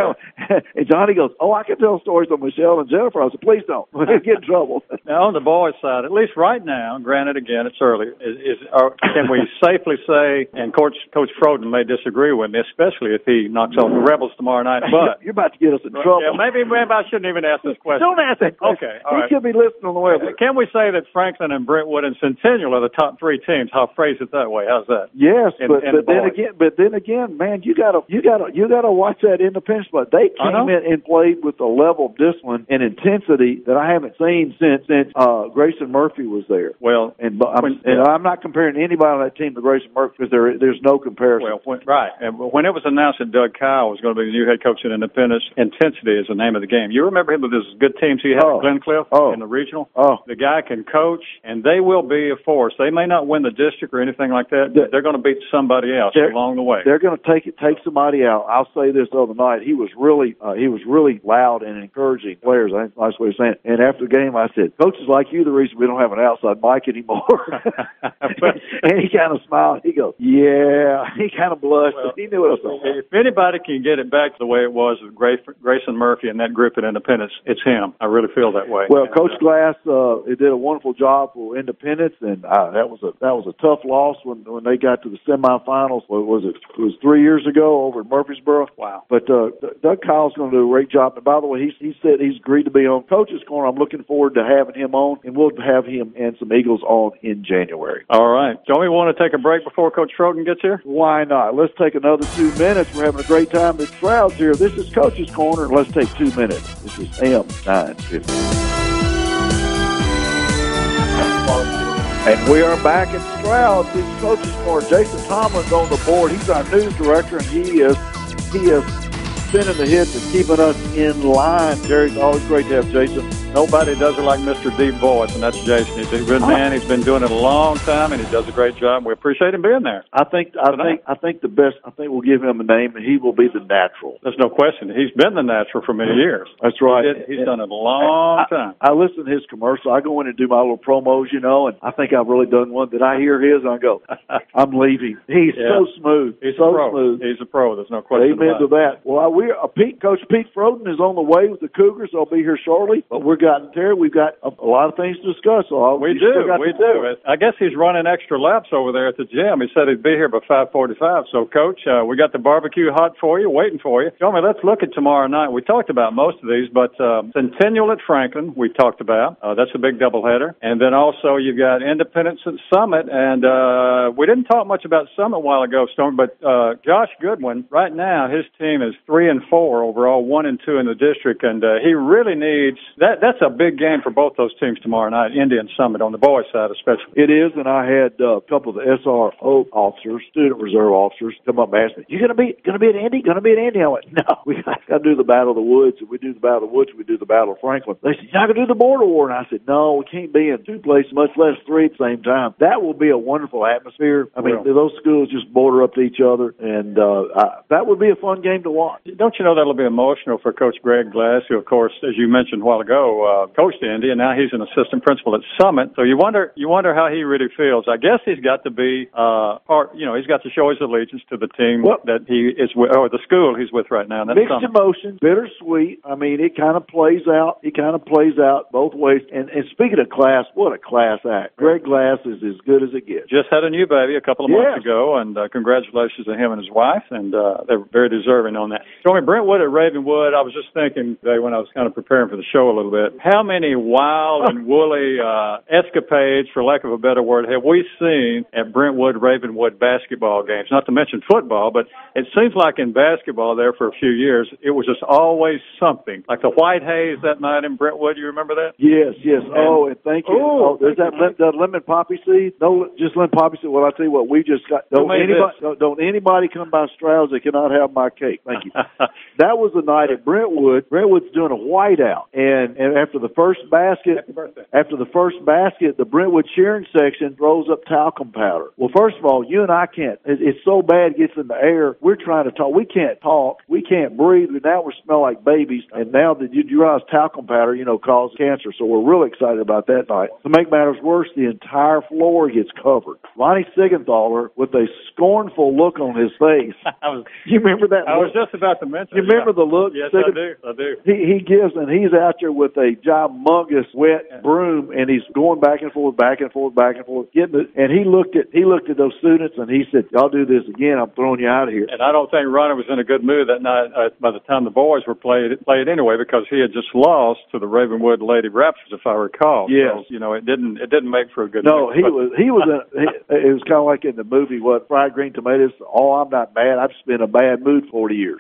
And Johnny goes, oh, I can tell stories of Michelle and Jennifer. I said, please don't. We'll get in trouble. Now, on the boys' side, at least right now, granted, again, it's early, is, is or can we safely say, and Coach Coach Froden may disagree with me, especially if he knocks off the Rebels tomorrow night, but... You're about to get us in trouble. Yeah, maybe, maybe I shouldn't even ask this question. Don't ask that question. Okay, all he right. could be listening on the way. Can we say that Franklin and Brentwood and Centennial are the top three teams? I'll phrase it that way. How's that? Yes, in, but, in but the then again, but then again, man, you gotta, you gotta, you gotta watch that Independence play. They came in and played with a level of discipline and intensity that I haven't seen since since uh, Grayson Murphy was there. Well, and I'm, when, and I'm not comparing anybody on that team to Grayson Murphy because there there's no comparison. Well, when, right, and when it was announced that Doug Kyle was going to be the new head coach at Independence, intensity is the name of the game. You remember him with his good teams he had oh. at Glencliff oh. in the regional. Oh, the guy can coach, and they will be a force. They may not win the district or anything like that, but they're going to beat somebody else along the way. They're going to take it, take somebody out. I'll say this the other night. He was really, uh, he was really loud and encouraging players. I think that's what he was saying. And after the game, I said, "Coaches like you, the reason we don't have an outside mic anymore." And he kind of smiled. He goes, "Yeah." He kind of blushed. Well, he knew what I was saying. If anybody can get it back to the way it was with Grayson Murphy and that group at Independence, it's him. I really feel that way. Well, Coach Glass, uh, he did a wonderful job for Independence, and uh, that was a that was a tough loss when when they got to the semifinals. What was it? It was three years ago over in Murfreesboro. Wow. But uh, Doug Kyle's going to do a great job. And by the way, he he said he's agreed to be on Coach's Corner. I'm looking forward to having him on, and we'll have him and some Eagles on in January. All right. Don't we want to take a break before Coach Froden gets here? Why not? Let's take another two minutes. We're having a great time at Stroud's here. This is Coach's Corner, and let's take two minutes. This is A M nine fifty. And we are back at Stroud's. This is Coach's Corner. Jason Tomlin's on the board. He's our news director, and he is he is spinning the hits and keeping us in line. Jerry, it's always great to have Jason. Nobody does it like Mister Deep Voice, and that's Jason. He's a good man. He's been doing it a long time, and he does a great job. We appreciate him being there. I think I think I think the best. I think we'll give him a name, and he will be the natural. There's no question. He's been the natural for many years. That's right. He did, he's and, done it a long I, time. I, I listen to his commercial. I go in and do my little promos, you know, and I think I've really done one. That I hear his, and I go, I'm leaving. He's yeah. so smooth. He's so a pro. smooth. He's a pro. There's no question. Amen about to that. It. Well, we uh, Pete, Coach Pete Froden is on the way with the Cougars. They'll be here shortly. But we're gotten there. We've got A, a lot of things to discuss. So I'll, we do, we do. I guess he's running extra laps over there at the gym. He said he'd be here by five forty-five. So, Coach, uh, we got the barbecue hot for you, waiting for you. Tell me, let's look at tomorrow night. We talked about most of these, but uh, Centennial at Franklin, we talked about. Uh, that's a big doubleheader. And then also you've got Independence at Summit. And uh, we didn't talk much about Summit a while ago, Storm, but uh, Josh Goodwin, right now, his team is three and four overall, one and two in the district. And uh, he really needs that. That's a big game for both those teams tomorrow night, Indian Summit on the boys' side especially. It is, and I had uh, a couple of the S R O officers, student reserve officers, come up and ask me, "You gonna be gonna be at Indy? Gonna be at Indy?" I went, "No, we got to do the Battle of the Woods. If we do the Battle of the Woods, we do the Battle of Franklin." They said, "You're not gonna do the border war?" And I said, "No, we can't be in two places, much less three at the same time." That will be a wonderful atmosphere. I mean, well, those schools just border up to each other, and uh, I, that would be a fun game to watch. Don't you know that'll be emotional for Coach Greg Glass, who, of course, as you mentioned a while ago, uh, coached Indy, and now he's an assistant principal at Summit. So you wonder, you wonder how he really feels. I guess he's got to be uh, part. You know, he's got to show his allegiance to the team well, that he is with, or the school he's with right now. That's mixed Summit. Emotions, bittersweet. I mean, it kind of plays out. It kind of plays out both ways. And, and speaking of class, what a class act! Greg Glass is as good as it gets. Just had a new baby a couple of yes. months ago, and uh, congratulations to him and his wife. And uh, they're very deserving on that. Told me Brentwood at Ravenwood. I was just thinking today when I was kind of preparing for the show a little bit, how many wild and woolly uh, escapades, for lack of a better word, have we seen at Brentwood Ravenwood basketball games? Not to mention football, but it seems like in basketball there for a few years, it was just always something. Like the White Haze that night in Brentwood, you remember that? Yes, yes. And, oh, and thank you. Oh, there's that, lim- that lemon poppy seed. No, just lemon poppy seed. Well, I'll tell you what, we just got, don't anybody, don't, don't anybody come by Stroud's that cannot have my cake. Thank you. That was the night at Brentwood. Brentwood's doing a whiteout, and, and after the first basket, Happy birthday. after the first basket, the Brentwood cheering section throws up talcum powder. Well, first of all, you and I can't. It, it's so bad it gets in the air. We're trying to talk. We can't talk. We can't breathe. Now we smell like babies. And now that you, you realize talcum powder, you know, causes cancer. So we're really excited about that night. To make matters worse, the entire floor gets covered. Lonnie Siegenthaler, with a scornful look on his face. I was, you remember that I look? was just about to mention You remember yeah. the look? Yes, Sigent- I do. I do. He, he gives, and he's out there with a humongous wet yeah. broom, and he's going back and forth, back and forth, back and forth, getting it. And he looked at he looked at those students, and he said, "Y'all do this again, I'm throwing you out of here." And I don't think Ronnie was in a good mood that night. Uh, by the time the boys were played, played anyway, because he had just lost to the Ravenwood Lady Raptors, if I recall. Yes. So, you know, it didn't it didn't make for a good. No, mix, he but... was he was. A, he, it was kind of like in the movie, what Fried Green Tomatoes. Oh, I'm not mad. I've just been in a bad mood forty years.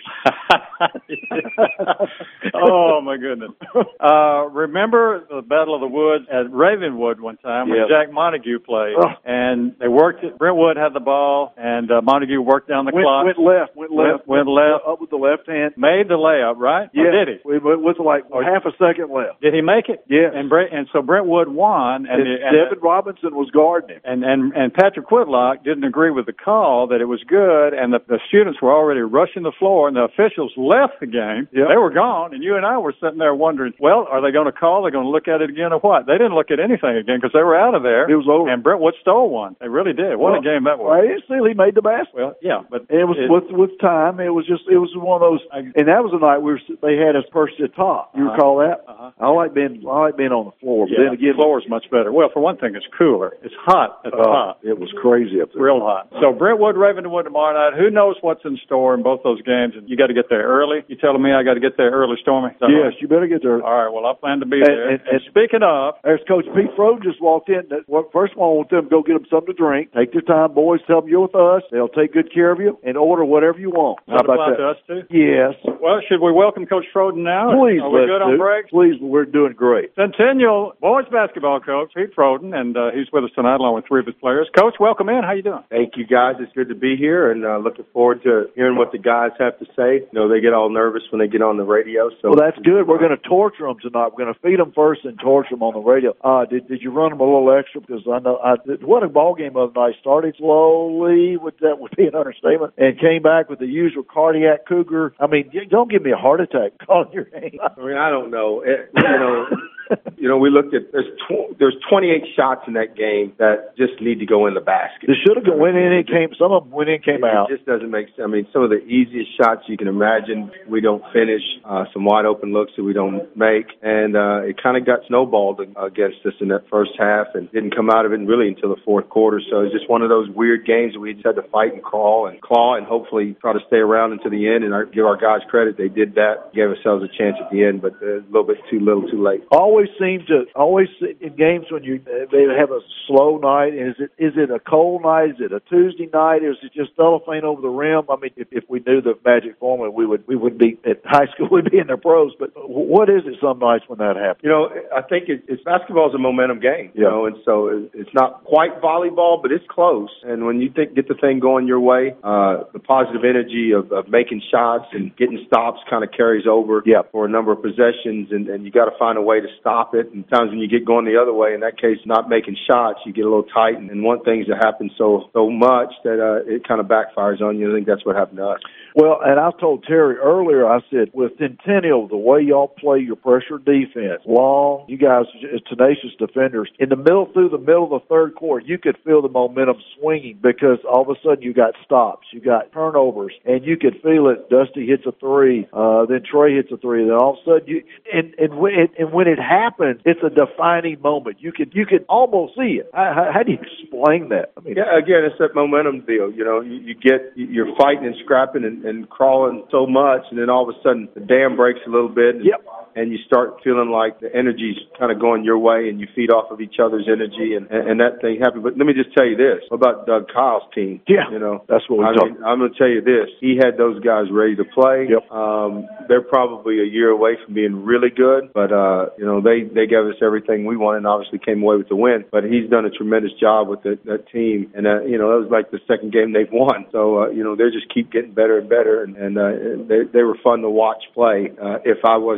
Oh my goodness! Uh, remember the Battle of the Woods at Ravenwood one time when yes. Jack Montague played, oh. and they worked it. Brentwood had the ball, and uh, Montague worked down the went, clock. Went left, went left, went, went left, up with the left hand. Made the layup, right? Yeah, or did he? With, with like or, half a second left. Did he make it? Yeah. And Brent, and so Brentwood won, and, and, the, and Devin the, Robinson was guarding him, and and and Patrick Whitlock didn't agree with the call that it was good, and the, the students were already rushing the floor, and the officials left the game. Yep. They were gone, and you and I were sitting there wondering, well, are they going to call? They're going to look at it again or what? They didn't look at anything again because they were out of there. It was over. And Brentwood stole one. They really did. What well, a game that was. Well, he still he made the basket. Well, yeah, but and it was it, with with time. It was just it was one of those, I, and that was the night we were. They had us perched at top. You uh-huh. recall that? Uh-huh. I like being I like being on the floor. But yeah, then again, the floor is much better. Well, for one thing, it's cooler. It's hot at the uh, top. It was crazy up there. Real hot. So Brentwood, Ravenwood tomorrow night. Who knows what's in store in both those games? And you got to get there early. You telling me I got to get there early, Stormy? Yes, right? You better get there. All right. Well, I plan to be and, there. And, and, and speaking of, there's Coach Pete Froden just walked in. That, well, first of all, I want them to go get them something to drink. Take their time, boys. Tell them you're with us. They'll take good care of you and order whatever you want. How about that? To us too? Yes. Well, should we welcome Coach Froden now? Please. Are we good on do. break? Please. We're doing great. Centennial boys basketball coach Pete Froden, and uh, he's with us tonight along with three of his players. Coach, welcome in. How you doing? Thank you, guys. It's good to be here, and uh, looking forward to hearing what the guys have to say. You know, they get all nervous when they get on the radio. So, well, that's good. We're going to torture them tonight. We're going to feed them first and torture them on the radio. Uh, did did you run them a little extra? Because I know I what a ball game of the night. Started slowly, with that would be an understatement, and came back with the usual cardiac cougar. I mean, don't give me a heart attack calling your name. I mean, I don't know. It, you know. You know, we looked at there's tw- there's twenty-eight shots in that game that just need to go in the basket. They should have went in and came. Some of them went in and came it, out. It just doesn't make sense. I mean, some of the easiest shots you can imagine, we don't finish. Uh, some wide open looks that we don't make, and uh, it kind of got snowballed against us in that first half, and didn't come out of it really until the fourth quarter. So it's just one of those weird games that we just had to fight and crawl and claw, and hopefully try to stay around until the end. And I give our guys credit; they did that, gave ourselves a chance at the end, but uh, a little bit too little, too late. Always seem to. Always in games when you they have a slow night. Is it is it a cold night? Is it a Tuesday night? Is it just cellophane over the rim? I mean, if, if we knew the magic formula, we would we would be at high school. We'd be in the pros. But what is it some nights when that happens? You know, I think it, it's basketball is a momentum game. You yeah. know, and so it, it's not quite volleyball, but it's close. And when you think get the thing going your way, uh, the positive energy of, of making shots and getting stops kind of carries over yeah. for a number of possessions, and, and you got to find a way to stop it. And times when you get going the other way, in that case, not making shots, you get a little tight and, and want things to happen so so much that uh, it kind of backfires on you. I think that's what happened to us. Well, and I told Terry earlier, I said, with Centennial, the way y'all play your pressure defense, long, you guys are tenacious defenders, in the middle, through the middle of the third quarter, you could feel the momentum swinging because all of a sudden you got stops, you got turnovers, and you could feel it. Dusty hits a three, uh, then Trey hits a three, then all of a sudden you, and, and, when, it, and when it happens, it's a defining moment. You could, you could almost see it. How, how do you explain that? I mean, yeah, again, it's that momentum deal. You know, you, you get, you're fighting and scrapping and, and crawling so much, and then all of a sudden the dam breaks a little bit, and, yep. and you start feeling like the energy's kind of going your way, and you feed off of each other's energy, and, and, and that thing happens. But let me just tell you this: what about Doug Kyle's team? Yeah, you know, that's what we're I talking. mean, I'm going to tell you this: he had those guys ready to play. Yep. Um, they're probably a year away from being really good, but uh, you know, they they gave us everything we wanted, and obviously came away with the win. But he's done a tremendous job with the, that team, and uh, you know, that was like the second game they've won. So uh, you know, they just keep getting better and better, and, and uh, they they were fun to watch play. Uh, if I wasn't on the other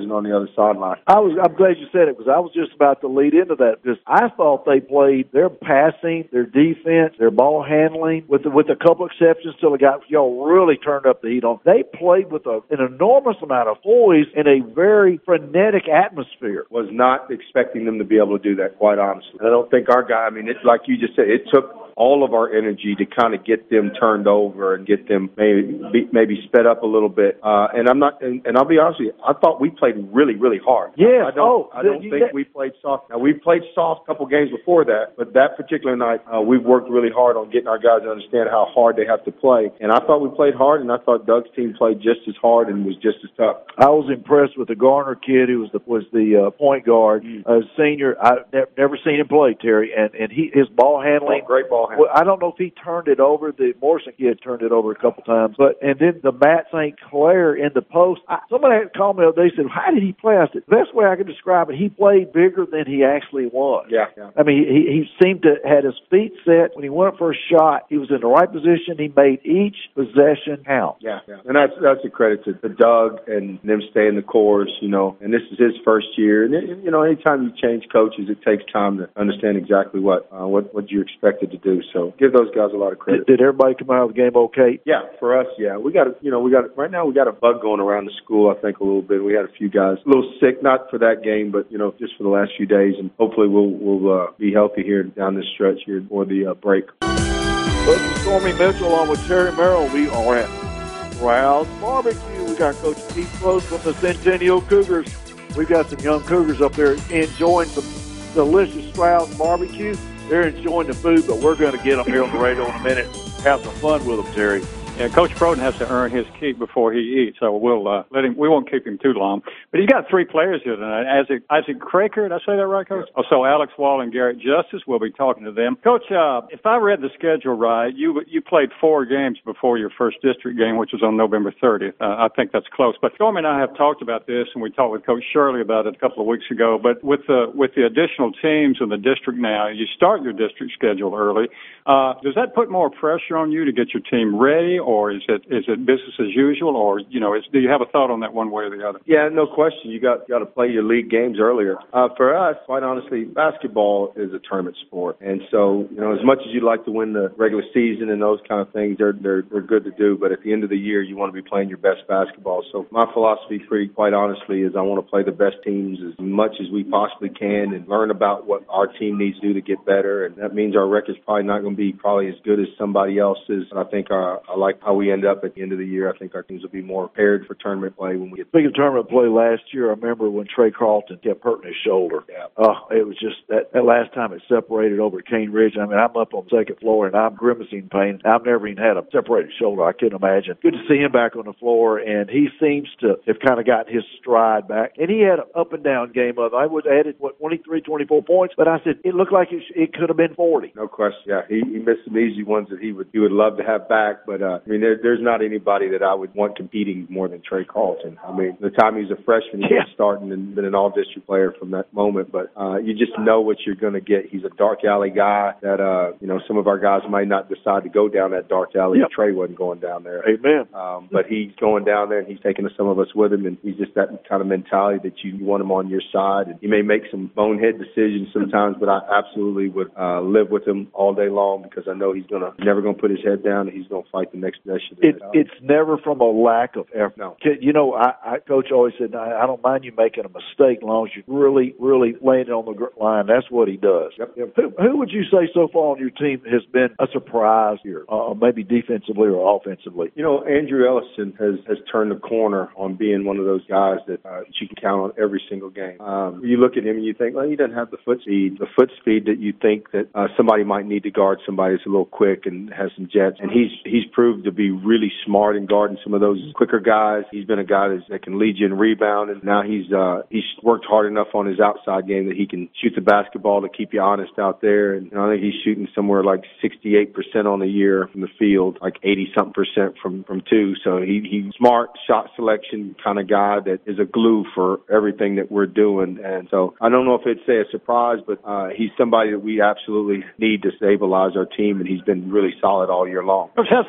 the sideline. I was. I'm glad you said it because I was just about to lead into that because I thought they played their passing, their defense, their ball handling with the, with a couple exceptions till it got y'all really turned up the heat on. They played with a, an enormous amount of poise in a very frenetic atmosphere. Was not expecting them to be able to do that, quite honestly. I don't think our guy. I mean, it's like you just said. It took all of our energy to kind of get them turned over and get them maybe maybe sped up a little bit. Uh, and I'm not. And, and I'll be honest with you. I thought we played really, really hard. Yeah. I don't. Oh, I don't you, think that, we played soft. Now we played soft a couple games before that, but that particular night uh, we've worked really hard on getting our guys to understand how hard they have to play. And I thought we played hard, and I thought Doug's team played just as hard and was just as tough. I was impressed with the Garner kid who was the was the uh, point guard, uh, senior. I've ne- never seen him play, Terry, and and he his ball handling, oh, great ball handling. Well, I don't know if he turned it over. The Morrison kid turned it over a couple times, but and then the Matt Saint Clair in the post. I, somebody had called me the other day and said, "How did he play?" I said, "The best way I can describe it, he played bigger than he actually was." Yeah, yeah. I mean, he he seemed to had his feet set when he went up for a shot. He was in the right position. He made each possession count. Yeah, yeah. And that's that's a credit to, to Doug and them staying the course, you know. And this is his first year. And it, you know, anytime you change coaches, it takes time to understand exactly what uh, what what you expected to do. So give those guys a lot of credit. Did, did everybody come out of the game okay? Yeah, for us, yeah. We got, you know, we got right now we got a bug going around the school. I think a little bit. We had a few guys a little sick, not for that game, but you know, just for the last few days. And hopefully we'll we'll uh, be healthy here down this stretch here before the uh, break. Well, this is Stormy Mitchell along with Terry Merrill. We are at Stroud's Barbecue. We got Coach Keith Close from the Centennial Cougars. We've got some young Cougars up there enjoying some delicious Stroud's Barbecue. They're enjoying the food, but we're going to get them here on the radio in a minute. Have some fun with them, Terry. Yeah, Coach Proden has to earn his keep before he eats, so we'll uh, let him. We won't keep him too long. But he's got three players here tonight. Isaac, Isaac Craker, did I say that right, Coach? Also, Alex Wall and Garrett Justice. We'll be talking to them. Coach, uh, if I read the schedule right, you you played four games before your first district game, which was on November thirtieth. Uh, I think that's close. But Stormy and I have talked about this, and we talked with Coach Shirley about it a couple of weeks ago. But with the with the additional teams in the district now, you start your district schedule early. Uh, does that put more pressure on you to get your team ready, or is it is it business as usual, or you know, is, do you have a thought on that one way or the other? Yeah, no question. You got got to play your league games earlier. Uh, for us, quite honestly, basketball is a tournament sport, and so you know, as much as you like to win the regular season and those kind of things, they're they're they're good to do. But at the end of the year, you want to be playing your best basketball. So my philosophy, pretty quite honestly, is I want to play the best teams as much as we possibly can and learn about what our team needs to do to get better. And that means our record's probably not going to be probably as good as somebody else's. And I think our, I like how we end up at the end of the year. I think our teams will be more prepared for tournament play when we get. Speaking of tournament play, last year I remember when Trey Carlton kept hurting his shoulder. Yeah. Oh, it was just that, that last time it separated over at Cane Ridge. I mean, I'm up on the second floor and I'm grimacing pain. I've never even had a separated shoulder. I couldn't imagine. Good to see him back on the floor, and he seems to have kind of gotten his stride back. And he had an up and down game of. I would added what twenty-three, twenty-four points, but I said it looked like it, it could have been forty. No question. Yeah, he, he missed some easy ones that he would he would love to have back. But uh, I mean, there, there's not anybody that I would want competing more than Trey Carlton. I mean, the time he was a freshman, he yeah. was starting and been an all-district player from that moment. But uh, you just know what you're going to get. He's a dark alley guy that uh, you know some of our guys might not decide to go down that dark alley. Yep. Trey wasn't going down there. Amen. Um, but he's going down there and he's taking some of us with him, and he's just that kind of mentality that you want him on your side. And he may make some bonehead decisions sometimes, but I absolutely would uh, live with him all day long because I know he's gonna never gonna put his head down and he's gonna fight the next possession. It, it's never from a lack of effort. No. You know, I, I Coach always said, I, I don't mind you making a mistake as long as you really, really laying it on the line. That's what he does. Yep, yep. Who, who would you say so far on your team has been a surprise here, uh, maybe defensively or offensively? You know, Andrew Ellison has, has turned the corner on being one of those guys that uh, you can count on every single game. Um, you look at him and you think, well, he doesn't have the foot speed, the foot speed that you think that uh, somebody might need to guard somebody that's a little quick and has some jets. And he's he's proved to be really smart in guarding some of those quicker guys. He's been a guy that's, that can lead you in rebound, and now he's uh, he's worked hard enough on his outside game that he can shoot the basketball to keep you honest out there. And you know, I think he's shooting somewhere like sixty-eight percent on the year from the field, like eighty-something percent from, from two. So he, he's smart, shot selection kind of guy that is a glue for everything that we're doing. And so I don't know if it's say a surprise, but uh, he's somebody that we absolutely need to stabilize our team, and he's been really solid all year long. Coach, how's this team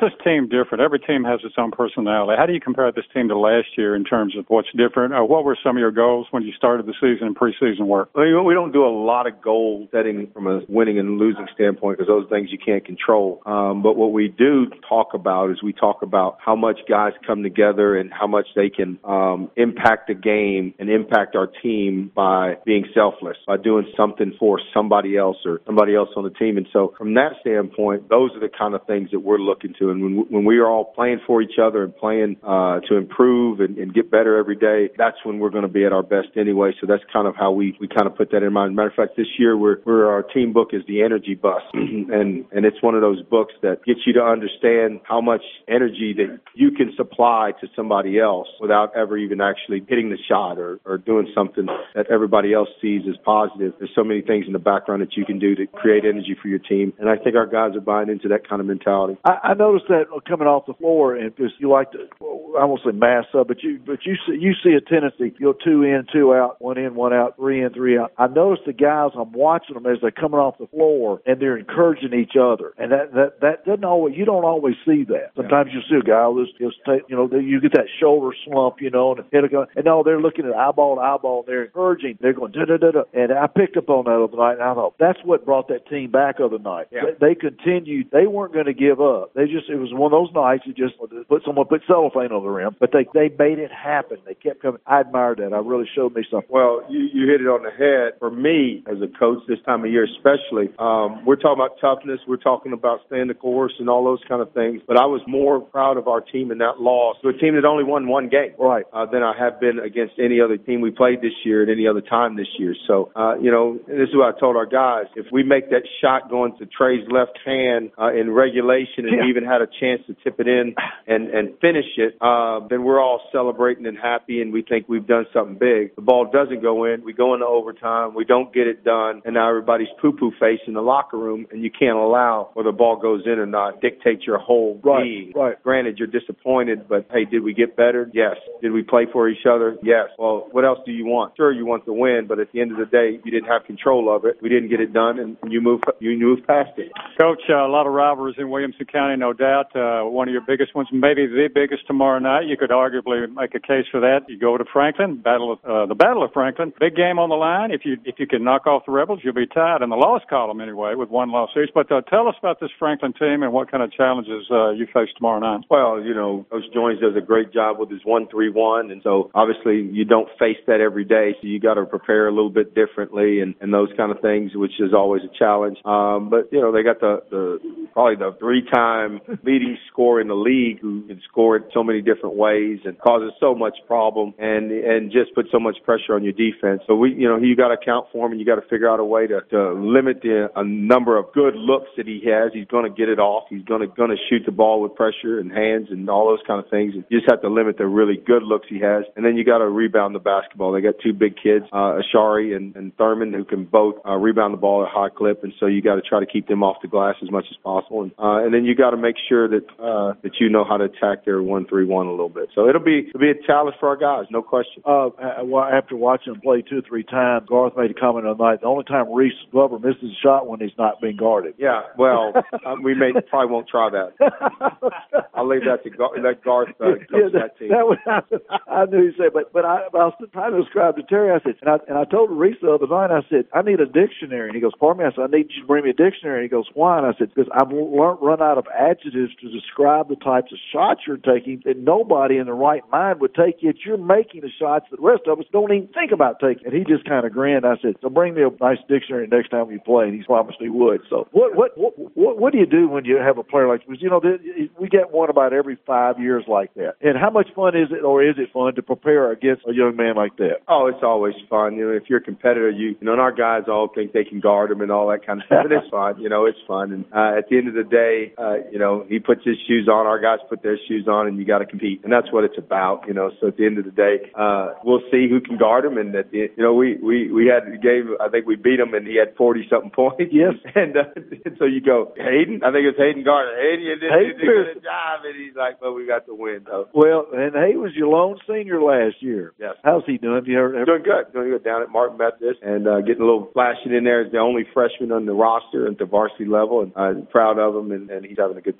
something different. Every team has its own personality. How do you compare this team to last year in terms of what's different? Or what were some of your goals when you started the season and preseason work? Well, we don't do a lot of goal setting from a winning and losing standpoint because those things you can't control. Um, but what we do talk about is we talk about how much guys come together and how much they can um, impact the game and impact our team by being selfless, by doing something for somebody else or somebody else on the team. And so from that standpoint, those are the kind of things that we're looking to. And when, when we are all playing for each other and playing uh, to improve and, and get better every day, that's when we're going to be at our best anyway. So that's kind of how we, we kind of put that in mind. Matter of fact, this year we're, we're our team book is the Energy Bus. and, and it's one of those books that gets you to understand how much energy that you can supply to somebody else without ever even actually hitting the shot or, or doing something that everybody else sees as positive. There's so many things in the background that you can do to create energy for your team. And I think our guys are buying into that kind of mentality. I, I noticed that coming off the floor, and because you like to, I won't say mass up, but you, but you see, you see a tendency, you go two in, two out, one in, one out, three in, three out. I noticed the guys, I'm watching them as they're coming off the floor, and they're encouraging each other. And that, that, that doesn't always, you don't always see that. Sometimes you see a guy who's just take, you know, you get that shoulder slump, you know, and it'll go, and no, they're looking at eyeball to eyeball, and they're encouraging, they're going da da da da. And I picked up on that other night, and I thought that's what brought that team back other night. Yeah. They, they continued, they weren't going to give up. They just, it was one of those nights that just put someone put cellophane on the rim, but they they made it happen. They kept coming. I admired that. I really showed me something. Well, you, you hit it on the head. For me, as a coach, this time of year especially, um, we're talking about toughness. We're talking about staying the course and all those kind of things. But I was more proud of our team in that loss to a team that only won one game, right? Uh, than I have been against any other team we played this year at any other time this year. So, uh, you know, this is what I told our guys: if we make that shot going to Trey's left hand uh, in regulation, and yeah. even had a chance to tip it in and and finish it, uh, then we're all celebrating and happy, and we think we've done something big. The ball doesn't go in. We go into overtime. We don't get it done, and now everybody's poo-poo face in the locker room, and you can't allow whether the ball goes in or not dictate your whole right, being. Right. Granted, you're disappointed, but hey, did we get better? Yes. Did we play for each other? Yes. Well, what else do you want? Sure, you want the win, but at the end of the day, you didn't have control of it. We didn't get it done, and you moved you moved past it. Coach, uh, a lot of rivalries in Williamson County, no doubt. Uh, one of your biggest ones, maybe the biggest tomorrow night. You could arguably make a case for that. You go to Franklin, battle of, uh, the Battle of Franklin, big game on the line. If you if you can knock off the Rebels, you'll be tied in the loss column anyway with one loss each. But uh, tell us about this Franklin team and what kind of challenges uh, you face tomorrow night. Well, you know, Coach Joins does a great job with his one three one, and so obviously you don't face that every day, so you got to prepare a little bit differently and, and those kind of things, which is always a challenge. Um, but, you know, they got the, the probably the three-time leading scorer in the league who can score it so many different ways and causes so much problem and and just put so much pressure on your defense. So, we, you know, you got to account for him, and you got to figure out a way to, to limit the a number of good looks that he has. He's going to get it off. He's going to going to shoot the ball with pressure and hands and all those kind of things. You just have to limit the really good looks he has. And then you got to rebound the basketball. They got two big kids, uh, Ashari and, and Thurman, who can both uh, rebound the ball at a high clip. And so you got to try to keep them off the glass as much as possible. And, uh, and then you got to make sure that uh, that you know how to attack their one three one a little bit. So it'll be it'll be a challenge for our guys, no question. Uh, after watching him play two or three times, Garth made a comment on the night. The only time Reese Glover misses a shot when he's not being guarded. Yeah, well, uh, we may probably won't try that. I'll leave that to Gar- let Garth uh, coach yeah, that, that team. That was, I, I knew he said, but but I, I was trying to describe to Terry. I said, and I and I told Reese the other night. I said, I need a dictionary, and he goes, "Pardon me?" I said, "I need you to bring me a dictionary." And he goes, "Why?" And I said, "Because I've learned run out of adjectives to describe the types of shots you're taking that nobody in the right mind would take. Yet you're making the shots that the rest of us don't even think about taking." And he just kind of grinned. I said, "So bring me a nice dictionary next time you play." And he promised he would. So what what what what, what do you do when you have a player like this? You know, we get one about every five years like that. And how much fun is it, or is it fun to prepare against a young man like that? Oh, it's always fun. You know, if you're a competitor, you, you know, and our guys all think they can guard him and all that kind of stuff. But it's fun. You know, it's fun. And uh, at the end of the day, uh, you know, he puts his shoes on, our guys put their shoes on, and you got to compete. And that's what it's about. You know, so at the end of the day, uh, we'll see who can guard him. And at the, you know, we we we had a game. I think we beat him, and he had forty something points. Yes. And, uh, and so you go, Hayden. I think it's Hayden Gardner. Hayden, you did, you did a good job. And he's like, well, we got the win, though. Well, and he was your lone senior last year. Yes. How's he doing? You ever, ever... Doing good. Doing good down at Martin Methodist, and uh, getting a little flashing in there as the only freshman on the roster at the varsity level, and I'm uh, proud of him, and, and he's having a good time down there.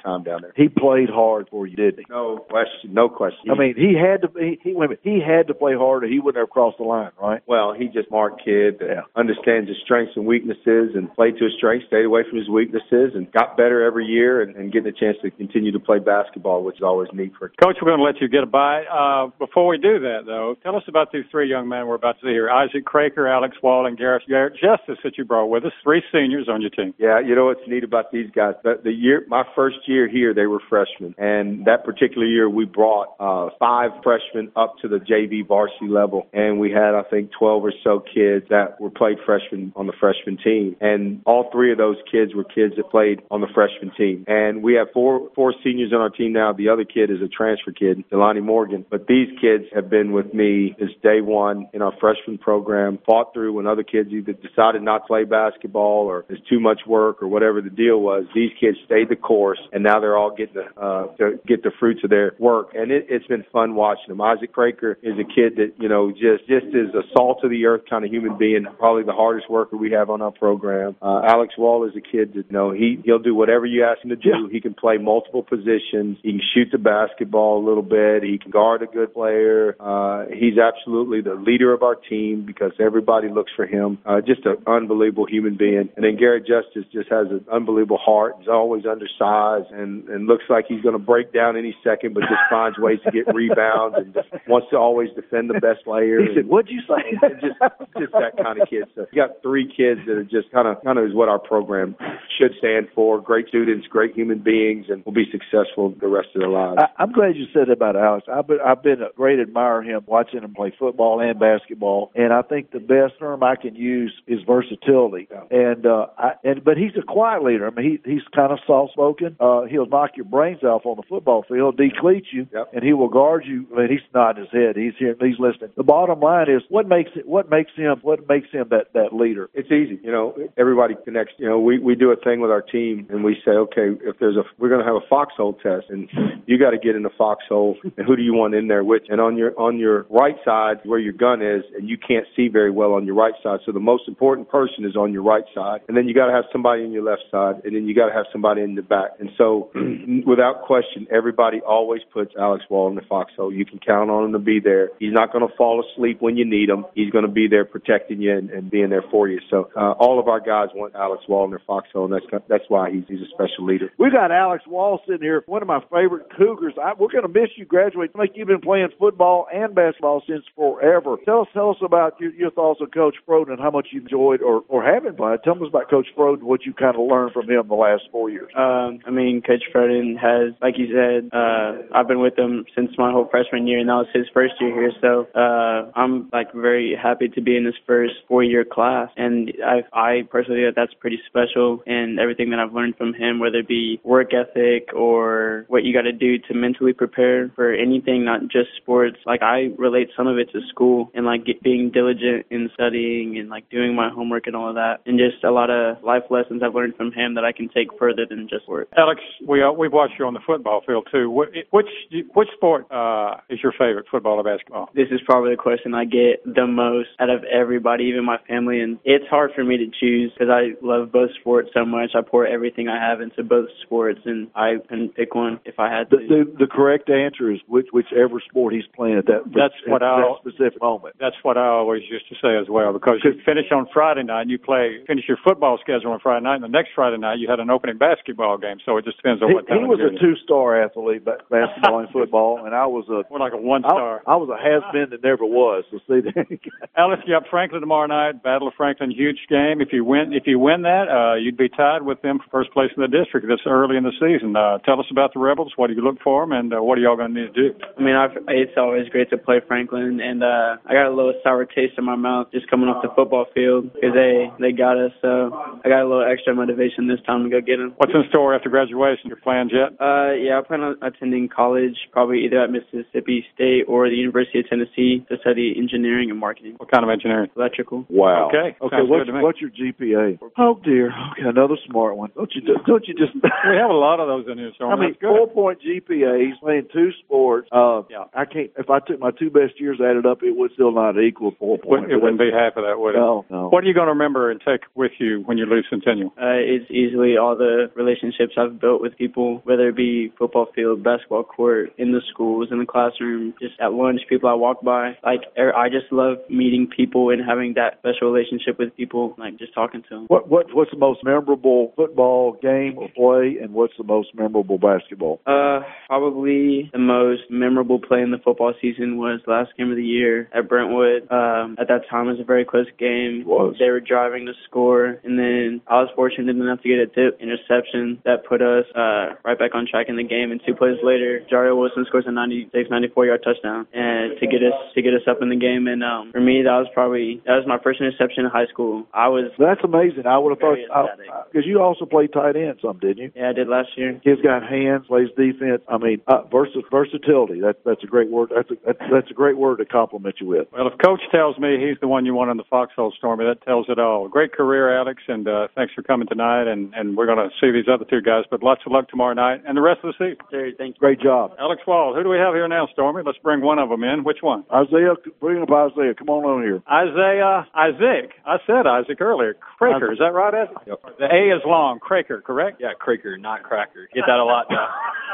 there. He played hard for you, didn't he? No question, no question. I mean, he had to. He, he, wait a minute, he had to play hard, or he wouldn't have crossed the line, right? Well, he just smart kid that yeah. understands his strengths and weaknesses, and played to his strengths, stayed away from his weaknesses, and got better every year, and, and getting a chance to continue to play basketball, which is always neat for a kid. Coach, we're going to let you get a bite. Uh, before we do that, though, tell us about these three young men we're about to see here: Isaac Craker, Alex Wall, and Garrett, Garrett Justice that you brought with us. Three seniors on your team. Yeah, you know what's neat about these guys? The, the year, my first year here, they were freshmen, and that particular year we brought uh, five freshmen up to the J V varsity level, and we had I think twelve or so kids that were played freshmen on the freshman team, and all three of those kids were kids that played on the freshman team. And we have four four seniors on our team now. The other kid is a transfer kid, Delani Morgan, but these kids have been with me since day one in our freshman program. Fought through when other kids either decided not to play basketball or it's too much work or whatever the deal was. These kids stayed the course, and now they're all getting the, uh, to get the fruits of their work. And it, it's been fun watching them. Isaac Craker is a kid that, you know, just, just is a salt of the earth kind of human being, probably the hardest worker we have on our program. Uh, Alex Wall is a kid that, you know, he, he'll do whatever you ask him to do. Yeah. He can play multiple positions. He can shoot the basketball a little bit. He can guard a good player. Uh, he's absolutely the leader of our team because everybody looks for him. Uh, just an unbelievable human being. And then Garrett Justice just has an unbelievable heart. He's always undersized and, and looks like he's going to break down any second, but just finds ways to get rebounds and just wants to always defend the best player. He said, "What'd you say?" just, just that kind of kid. So you got three kids that are just kind of, kind of is what our program should stand for. Great students, great human beings, and will be successful the rest of their lives. I, I'm glad you said that about Alex. I've been, I've been a great admirer of him, watching him play football and basketball, and I think the best term I can use is versatility. Yeah. And uh, I, and but he's a quiet leader. I mean, he he's kind of soft spoken. Uh, he'll knock your brains off on the football field, decleat you, yep. and he will guard you. I mean, he's nodding his head. He's here. He's listening. The bottom line is what makes it. What makes him. What makes him that, that leader? It's easy. You know, everybody connects. You know, we, we do a thing with our team, and we say, okay, if there's a, we're going to have a foxhole test, and you got to get in the foxhole, and who do you want in there with? And on your on your right side, where your gun is, and you can't see very well on your right side, so the most important person is on your right side, and then you got to have somebody in your left side, and then you got to have somebody in the back. And so, without question, everybody always puts Alex Wall in the foxhole. You can count on him to be there. He's not going to fall asleep when you need him. He's going to be there protecting you and, and being there for you. So uh, all of our guys want Alex Wall in their foxhole, and that's that's why he's he's a special leader. We got Alex Wall sitting here, one of my favorite Cougars. I, we're going to miss you, graduate. Like you've been playing football and basketball since forever. Tell us tell us about your, your thoughts on Coach Froden and how much you enjoyed or, or haven't played. Tell us about Coach Froden, what you kind of learned from him the last four years. Um, I mean, Coach Froden has, like you said, uh, I've been with him since my whole freshman year, and that was his first year here. So uh, I'm like very happy to be in this first four-year class, and I, I personally think that that's pretty special. And everything that I've learned from him, whether it be work ethic or what you got to do to mentally prepare for anything, not just sports. Like I relate some of it to school and like get, being diligent in studying and like doing my homework and all of that, and just a lot of life lessons I've learned from him that I can take further than just work. Alex, we uh, we've watched you on the football field too. Which which sport uh, is your favorite, football or basketball? This is probably the question I get the most out of everybody, even my family, and it's hard for me to choose because I love both sports so much. I pour everything I have into both sports, and I can pick one if I had to. The, the, the correct answer is which, whichever sport he's playing at that, that's at what I, that specific moment. That's what I always used to say as well, because you finish on Friday night and you play, finish your football schedule on Friday night, and the next Friday night you had an opening basketball game, so it just depends on he, what time. He was a two-star athlete, basketball and football, and I was a More like a one-star. I, I was a has-been that never was. So see that. Alex, you got Franklin tomorrow night. Battle of Franklin, huge game. If you win, if you win that, uh, you'd be tied with them for first place in the district this early in the season. Uh, tell us about the Rebels. What do you look for them, and uh, what are y'all going to need to do? I mean, I've, it's always great to play Franklin, and uh, I got a little sour taste in my mouth just coming off the football field because they they got us. So I got a little extra motivation this time to go get them. What's in store after graduation? Your plans yet? Uh, yeah, I plan on attending college, probably either at Mississippi State or the University of Tennessee to study engineering and marketing. What kind of engineering? Electrical. Wow. Okay. Okay. What's, what's your G P A? Oh dear. Okay, another smart one. Don't you don't you just? We have a lot of those in here. So I mean, four point G P A. He's playing two sports. Uh, yeah. I can't. If I took my two best years added up, it would still not equal four points. It wouldn't be half of that, would it? No, no. What are you going to remember and take with you when you leave Centennial? Uh, it's easily all the relationships I've built with people people, whether it be football field, basketball court, in the schools, in the classroom, just at lunch, people I walk by. Like, I just love meeting people and having that special relationship with people, like just talking to them. What what what's the most memorable football game or play, and what's the most memorable basketball? Uh, probably the most memorable play in the football season was last game of the year at Brentwood. Um, at that time, it was a very close game. It was. They were driving to score, and then I was fortunate enough to get a tip interception that put us uh, right back on track in the game. And two plays later, Jario Wilson scores a ninety-six, ninety-four yard touchdown, and to get us to get us up in the game. And um, for me, that was probably that was my first interception in high school. I was. That's amazing. I would have thought because you also played tight end some, didn't you? Yeah, I did last year. Kid's got hands, plays defense. I mean, uh, vers- versatility. That's that's a great word. That's a that's, that's a great word to compliment you with. Well, if Coach tells me he's the one you want in the foxhole, Stormy, that tells it all. Great career, Alex, and uh, thanks for coming tonight. And, and we're going to see these other two guys, but lots of luck tomorrow night and the rest of the season. Sir, thank you. Great job. Alex Wall, who do we have here now, Stormy? Let's bring one of them in. Which one? Isaiah, bring up Isaiah. Come on on here. Isaiah, Isaac. I said Isaac earlier. Craker, is that right, Isaac? Yep. The A is long. Craker, correct? Yeah, Craker, not Cracker. Get that a lot now.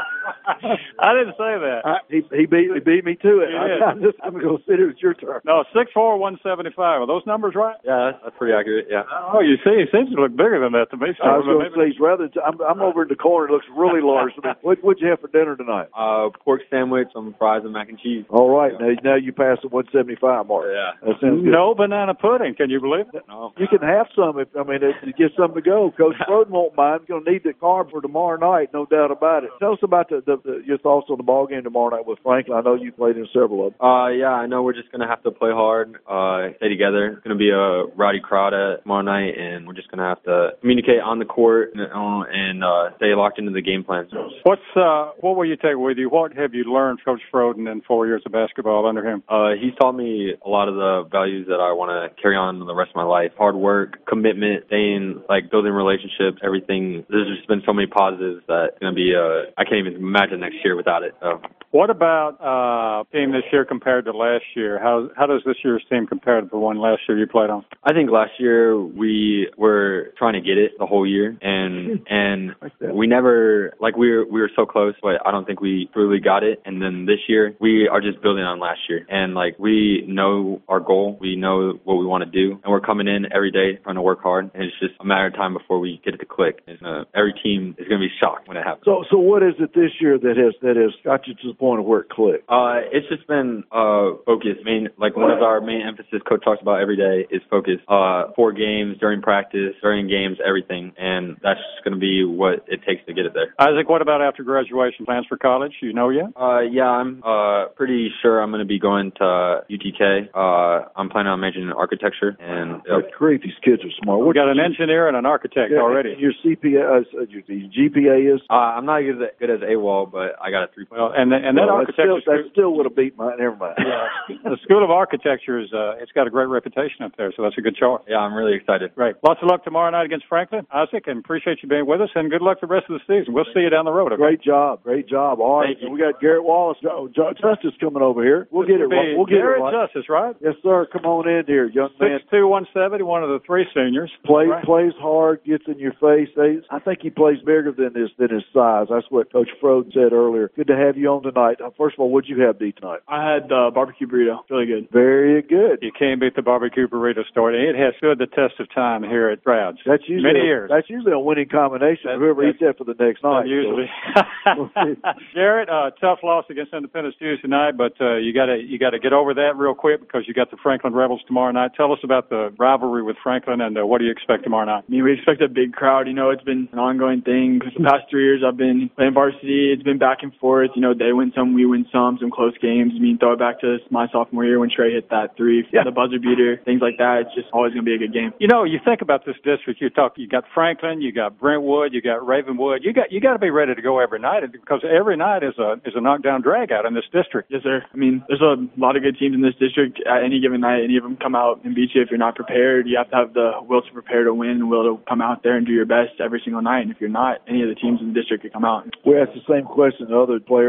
I didn't say that. I, he, he beat he beat me to it. He I, did. I'm just I'm going to sit here. It's your turn. No, six four, one seventy-five. Are those numbers right? Yeah, that's, that's pretty accurate, yeah. Oh, you see, he seems to look bigger than that to me. I was Stormy, going to say he's rather. T- I'm I'm over in the corner. It looks really large. What what'd you have for dinner tonight? Uh, pork sandwich, some fries, and mac and cheese. All right, now now you passed the one seventy-five mark. Yeah. That sounds good. No banana pudding. Can you believe it? No. You can have some if I mean if you get something to go. Coach Broden won't mind. He's going to need the carb for tomorrow night, no doubt about it. Tell us about the, the, the your thoughts on the ball game tomorrow night with Franklin. I know you played in several of them. Uh, yeah, I know we're just going to have to play hard, uh, stay together. It's going to be a rowdy crowd at tomorrow night, and we're just going to have to communicate on the court and, uh, and uh, stay locked into the game plan. What's uh, what will you take with you? What have you learned, Coach Froden, in four years of basketball under him? Uh, he's taught me a lot of the values that I want to carry on in the rest of my life. Hard work, commitment, staying, like, building relationships, everything. There's just been so many positives that it's going to be, uh, I can't even imagine next year without it. So. What about uh, team this year compared to last year? How how does this year's team compare to the one last year you played on? I think last year we were trying to get it the whole year, and and we never, like, we were we were so close, but I don't think we truly got it. And then this year we are just building on last year, and like we know our goal, we know what we want to do, and we're coming in every day trying to work hard. And it's just a matter of time before we get it to click. It's, uh, every team is going to be shocked when it happens. So so what is it this year that has that has got you to the point of where it clicked? Uh, it's just been uh focus. Main like one of our main emphasis Coach talks about every day is focus. Uh, four games during practice, during games, everything, and that's going to be what it takes to get it there. Isaac, what about after graduation? Plans for college? You know yet? Uh, yeah, I'm uh pretty sure I'm going to be going to U T K. Uh, I'm planning on majoring in architecture, and uh, That's great. These kids are smart. We got an engineer and an architect yeah, already. Your C P A, uh, your G P A is. uh, I'm not as good as AWOL, but I got a three. Well, and the, and that well, that architecture still, that still would have beat mine. Never mind. Yeah, the School of Architecture is uh, it's got a great reputation up there, so that's a good choice. Yeah, I'm really excited. Great. Lots of luck tomorrow night against Franklin, Isaac, and appreciate you being with us. And good luck the rest of the season. We'll see you down the road. Okay? Great job. Great job. All right. Thank you. We got Garrett Wallace, oh, Justice coming over here. We'll get it. Right. We'll get Garrett it. Right. Justice, right? Yes, sir. Come on in here, young man. six two, one seventy, one of the three seniors. Play, right. Plays hard, gets in your face. They, I think he plays bigger than his than his size. That's what Coach Froden said earlier. Good to have you on tonight. Uh, first of all, what'd you have, D, tonight? I had uh, barbecue burrito. Really good. Very good. You can't beat the barbecue burrito story. It has stood the test of time here at Stroud's. That's usually many a, years. That's usually a winning combination. That's, Whoever that's, eats that for the next night. Usually. So. Garrett, uh, tough loss against Independence Tuesday night, but uh, you got to you got to get over that real quick because you got the Franklin Rebels tomorrow night. Tell us about the rivalry with Franklin and uh, what do you expect tomorrow night? I mean, we expect a big crowd. You know, it's been an ongoing thing. The past three years I've been playing varsity. It's been back and forth. You know, they win some, we win some, some close games. I mean, throw it back to my sophomore year when Trey hit that three, yeah. the buzzer beater, things like that. It's just always going to be a good game. You know, you think about this district. You talk. You got Franklin. You got Brentwood. You got Ravenwood. You got you got to be ready to go every night because every night is a is a knockdown drag out in this district. Yes, sir. I mean, there's a lot of good teams in this district. At any given night, any of them come out and beat you. If you're not prepared, you have to have the will to prepare to win and will to come out there and do your best every single night. And if you're not, any of the teams in the district could come out. We asked the same question to other players. What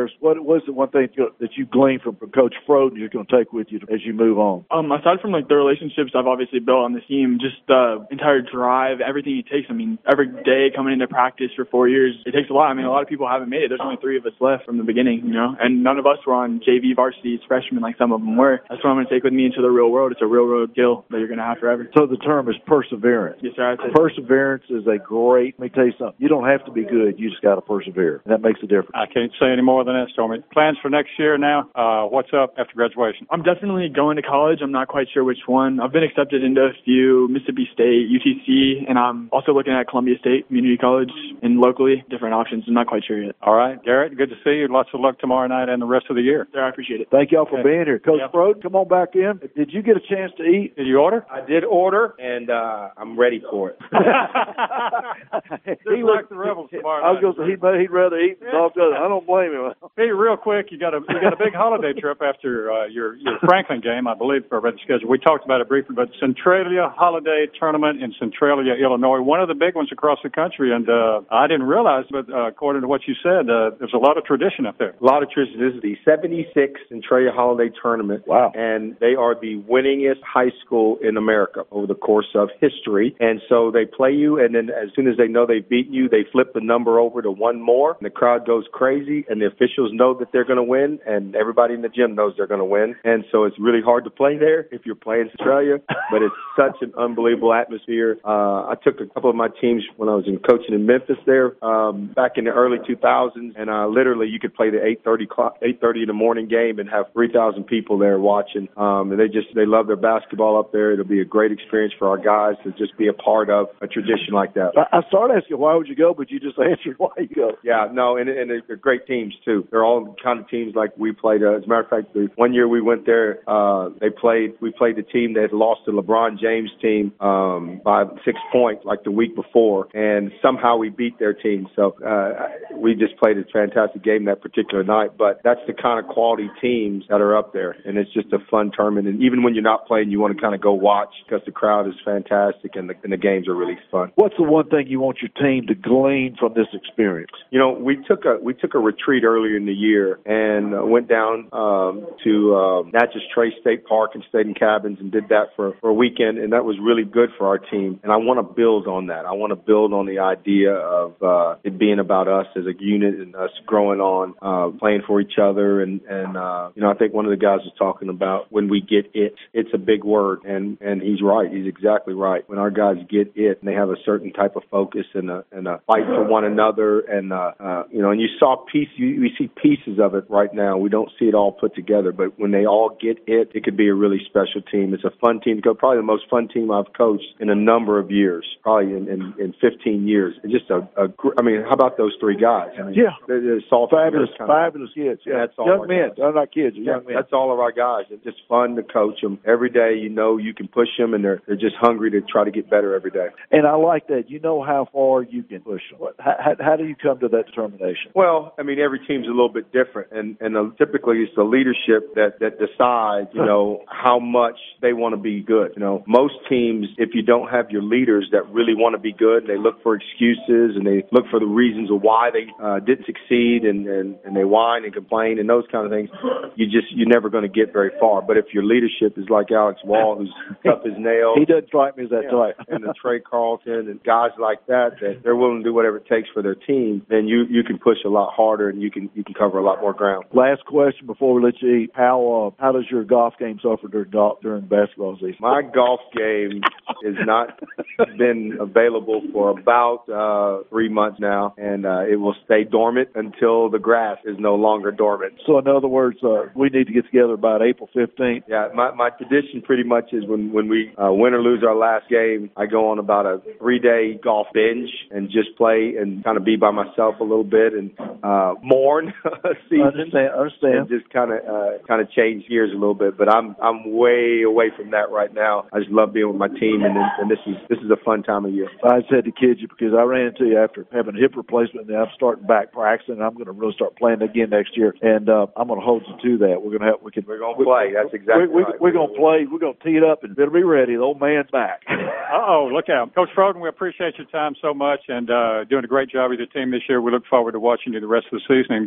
what's the one thing that you glean from, from Coach Froden you're going to take with you as you move on? Um, aside from like the relationships I've obviously built on the team, just the entire drive, everything it takes. I mean, every day coming into practice for four years, it takes a lot. I mean, a lot of people haven't made it. There's only three of us left from the beginning, you know, and none of us were on J V varsity as freshmen like some of them were. That's what I'm going to take with me into the real world. It's a real world skill that you're going to have forever. So the term is perseverance. Yes, sir. Perseverance is a great, let me tell you something, you don't have to be good, you just got to persevere. That makes a difference. I can't say any more than that, Stormy. Plans for next year now? Uh, what's up after graduation? I'm definitely going to college. I'm not quite sure which one. I've been accepted into a few, Mississippi State, U T C, and I'm also looking at Columbia State Community College and locally, different options. I'm not quite sure yet. All right. Garrett, good to see you. Lots of luck tomorrow night and the rest of the year. Sir, I appreciate it. Thank y'all for okay. being here. Coach yep. Froden, come on back in. Did you get a chance to eat? Did you order? I did order, and uh, I'm ready for it. he like the Rebels tomorrow night. I was going to say he'd, he'd rather eat than talk to others. I don't blame him. Hey, real quick, you got a you got a big holiday trip after uh, your your Franklin game, I believe, for I read the schedule. We talked about it briefly, but Centralia Holiday Tournament in Centralia, Illinois, one of the big ones across the country. And uh, I didn't realize, but uh, according to what you said, uh, there's a lot of tradition up there. A lot of tradition. This is the seventy-sixth Centralia Holiday Tournament. Wow. And they are the winningest high school in America over the course of history. And so they play you, and then as soon as they know they've beaten you, they flip the number over to one more, and the crowd goes crazy, and the officials know that they're going to win, and everybody in the gym knows they're going to win. And so it's really hard to play there if you're playing Centralia, but it's such an unbelievable atmosphere. Uh, I took a couple of my teams when I was in coaching in Memphis there um, back in the early two thousands, and uh, literally you could play the eight thirty in the morning game and have three thousand people there watching. Um, and they just, they love their basketball up there. It'll be a great experience for our guys to just be a part of a tradition like that. I, I started asking why would you go, but you just answered why you go. Yeah, no, and, and they're great teams too. They're all kind of teams like we played. Uh, as a matter of fact, the one year we went there, uh, they played, we played the team that had lost to LeBron James' team um, by six points like the week before, and somehow we beat their team. So uh, we just played a fantastic game that particular night. But that's the kind of quality teams that are up there, and it's just a fun tournament. And even when you're not playing, you want to kind of go watch because the crowd is fantastic and the, and the games are really fun. What's the one thing you want your team to glean from this experience? You know, we took a we took a retreat earlier in the year and uh, went down um, to uh, Natchez Trace State Park and stayed in cabins and did that for, for a weekend, and that was really good for our team. And I want to build on that. I want to build on the idea of uh, it being about us as a unit and us growing on, uh, playing for each other. And, and uh, you know, I think one of the guys was talking about when we get it, it's a big word, and, and he's right. He's exactly right. When our guys get it, and they have a certain type of focus and a, and a fight for one another, and uh, uh, you know, and you saw piece, you, we see pieces of it right now. We don't see it all put together, but when they all get it, it could be a really special team. It's a fun team to go. Probably the most fun team I've coached in a number of years, probably in, in, in fifteen years. It's just a, a, I mean, how about those three guys? I mean, yeah, they're, they're soft, fabulous, kind of, fabulous kids. Yeah, that's all young men. Guys. They're not kids. They're yeah, young men. That's all of our guys. It's just fun to coach them every day. You know, you can push them, and they're they're just hungry to try to get better every day. And I like that. You know how far you can push them. What, how, how do you come to that determination? Well, I mean, every team's a little bit different, and and uh, typically it's the leadership that that decides, you know, how much they want to be good. You know, most teams, if you don't have your leaders that really want to be good, they look for excuses and they look for the reasons of why they uh, didn't succeed, and, and and they whine and complain and those kind of things. You just you're never going to get very far. But if your leadership is like Alex Wall, who's tough as nails, he doesn't strike me as that yeah, type, and the Trey Carlton and guys like that, that they're willing to do whatever it takes for their team, then you you can push a lot harder and you can you can cover a lot more ground. Last question before we let you eat: How uh, how does your golf game suffer during golf during basketball season? My golf game has not been available for about uh, three months now, and uh, it will stay dormant until the grass is no longer dormant. So, in other words, uh, we need to get together about April fifteenth. Yeah, my my tradition pretty much is when when we uh, win or lose our last game, I go on about a three day golf binge and just play and kind of be by myself a little bit and uh, mourn a season. Understand? Understand? And just kind of uh, kind of change gears a little bit. But I'm I'm way away from that right now. I just love being with my team, and, and this is this is a fun time of year. I just had to kid you because I ran into you after having a hip replacement, and I'm starting back practicing. I'm going to really start playing again next year, and uh, I'm going to hold you to that. We're going to have we can we're going to play. That's exactly we, we, right. We're going to play. We're going to tee it up, and it'll be ready. The old man's back. Uh-oh, look out. Coach Froden, we appreciate your time so much and uh, doing a great job with your team this year. We look forward to watching you the rest of the season, and good luck.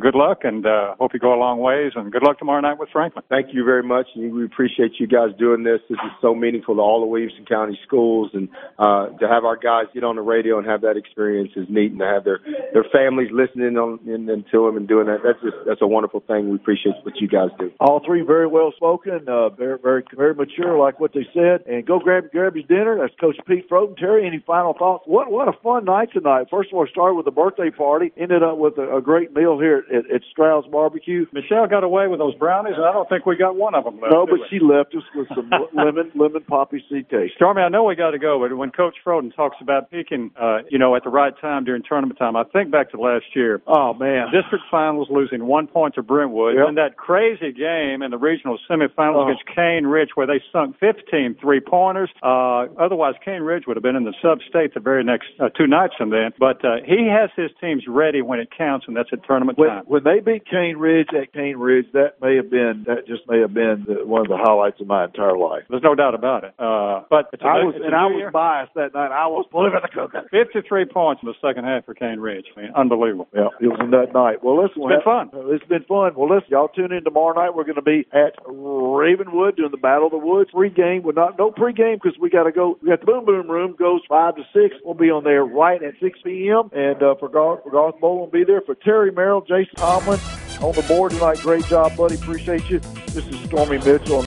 and uh, hope you go a long ways. And good luck tomorrow night with Franklin. Thank you very much. We appreciate you guys doing this. This is so meaningful to all the Williamson County schools, and uh, to have our guys get on the radio and have that experience is neat, and to have their, their families listening on in, in to them and doing that. That's just that's a wonderful thing. We appreciate what you guys do. All three very well spoken, uh, very very very mature, like what they said. And go grab grab his dinner. That's Coach Pete Froden. Terry, any final thoughts? What what a fun night tonight. First of all, started with a birthday party, ended up with a, a great meal here at, at Stroud's Barbecue. Michelle got away with those brownies, and I don't think we got one of them left. No, but she left us with some lemon lemon poppy seed cake. Stormy, I know we got to go, but when Coach Froden talks about peaking, uh, you know, at the right time during tournament time, I think back to last year. Oh man, district finals losing one point to Brentwood, yep. and that crazy game in the regional semifinals oh. against Cane Ridge, where they sunk fifteen three-pointers. Uh, otherwise, Cane Ridge would have been in the sub-state the very next uh, two nights from then. But uh, he has his teams ready when it counts, and that's at tournament when, time. When they beat Cane Ridge at Cane Ridge, that may have been that just may have been the, one of the highlights of my entire life. There's no doubt about it. Uh, but it's a, I was it's and I was biased that night. I was living the cooking. fifty-three points in the second half for Cane Ridge. I mean, unbelievable. Yeah, it was in that night. Well, listen, it's been fun. Uh, it's been fun. Well, listen, y'all tune in tomorrow night. We're going to be at Ravenwood doing the Battle of the Woods pre-game. We're not no pre-game because we got to go. We got the Boom Boom Room goes five to six. We'll be on there right at six p.m. And uh, for Garth, for Garth Bowl will be there. For Terry Merrill, Jason Tomlin on the board tonight. Great job, buddy. Appreciate you. This is Stormy Mitchell.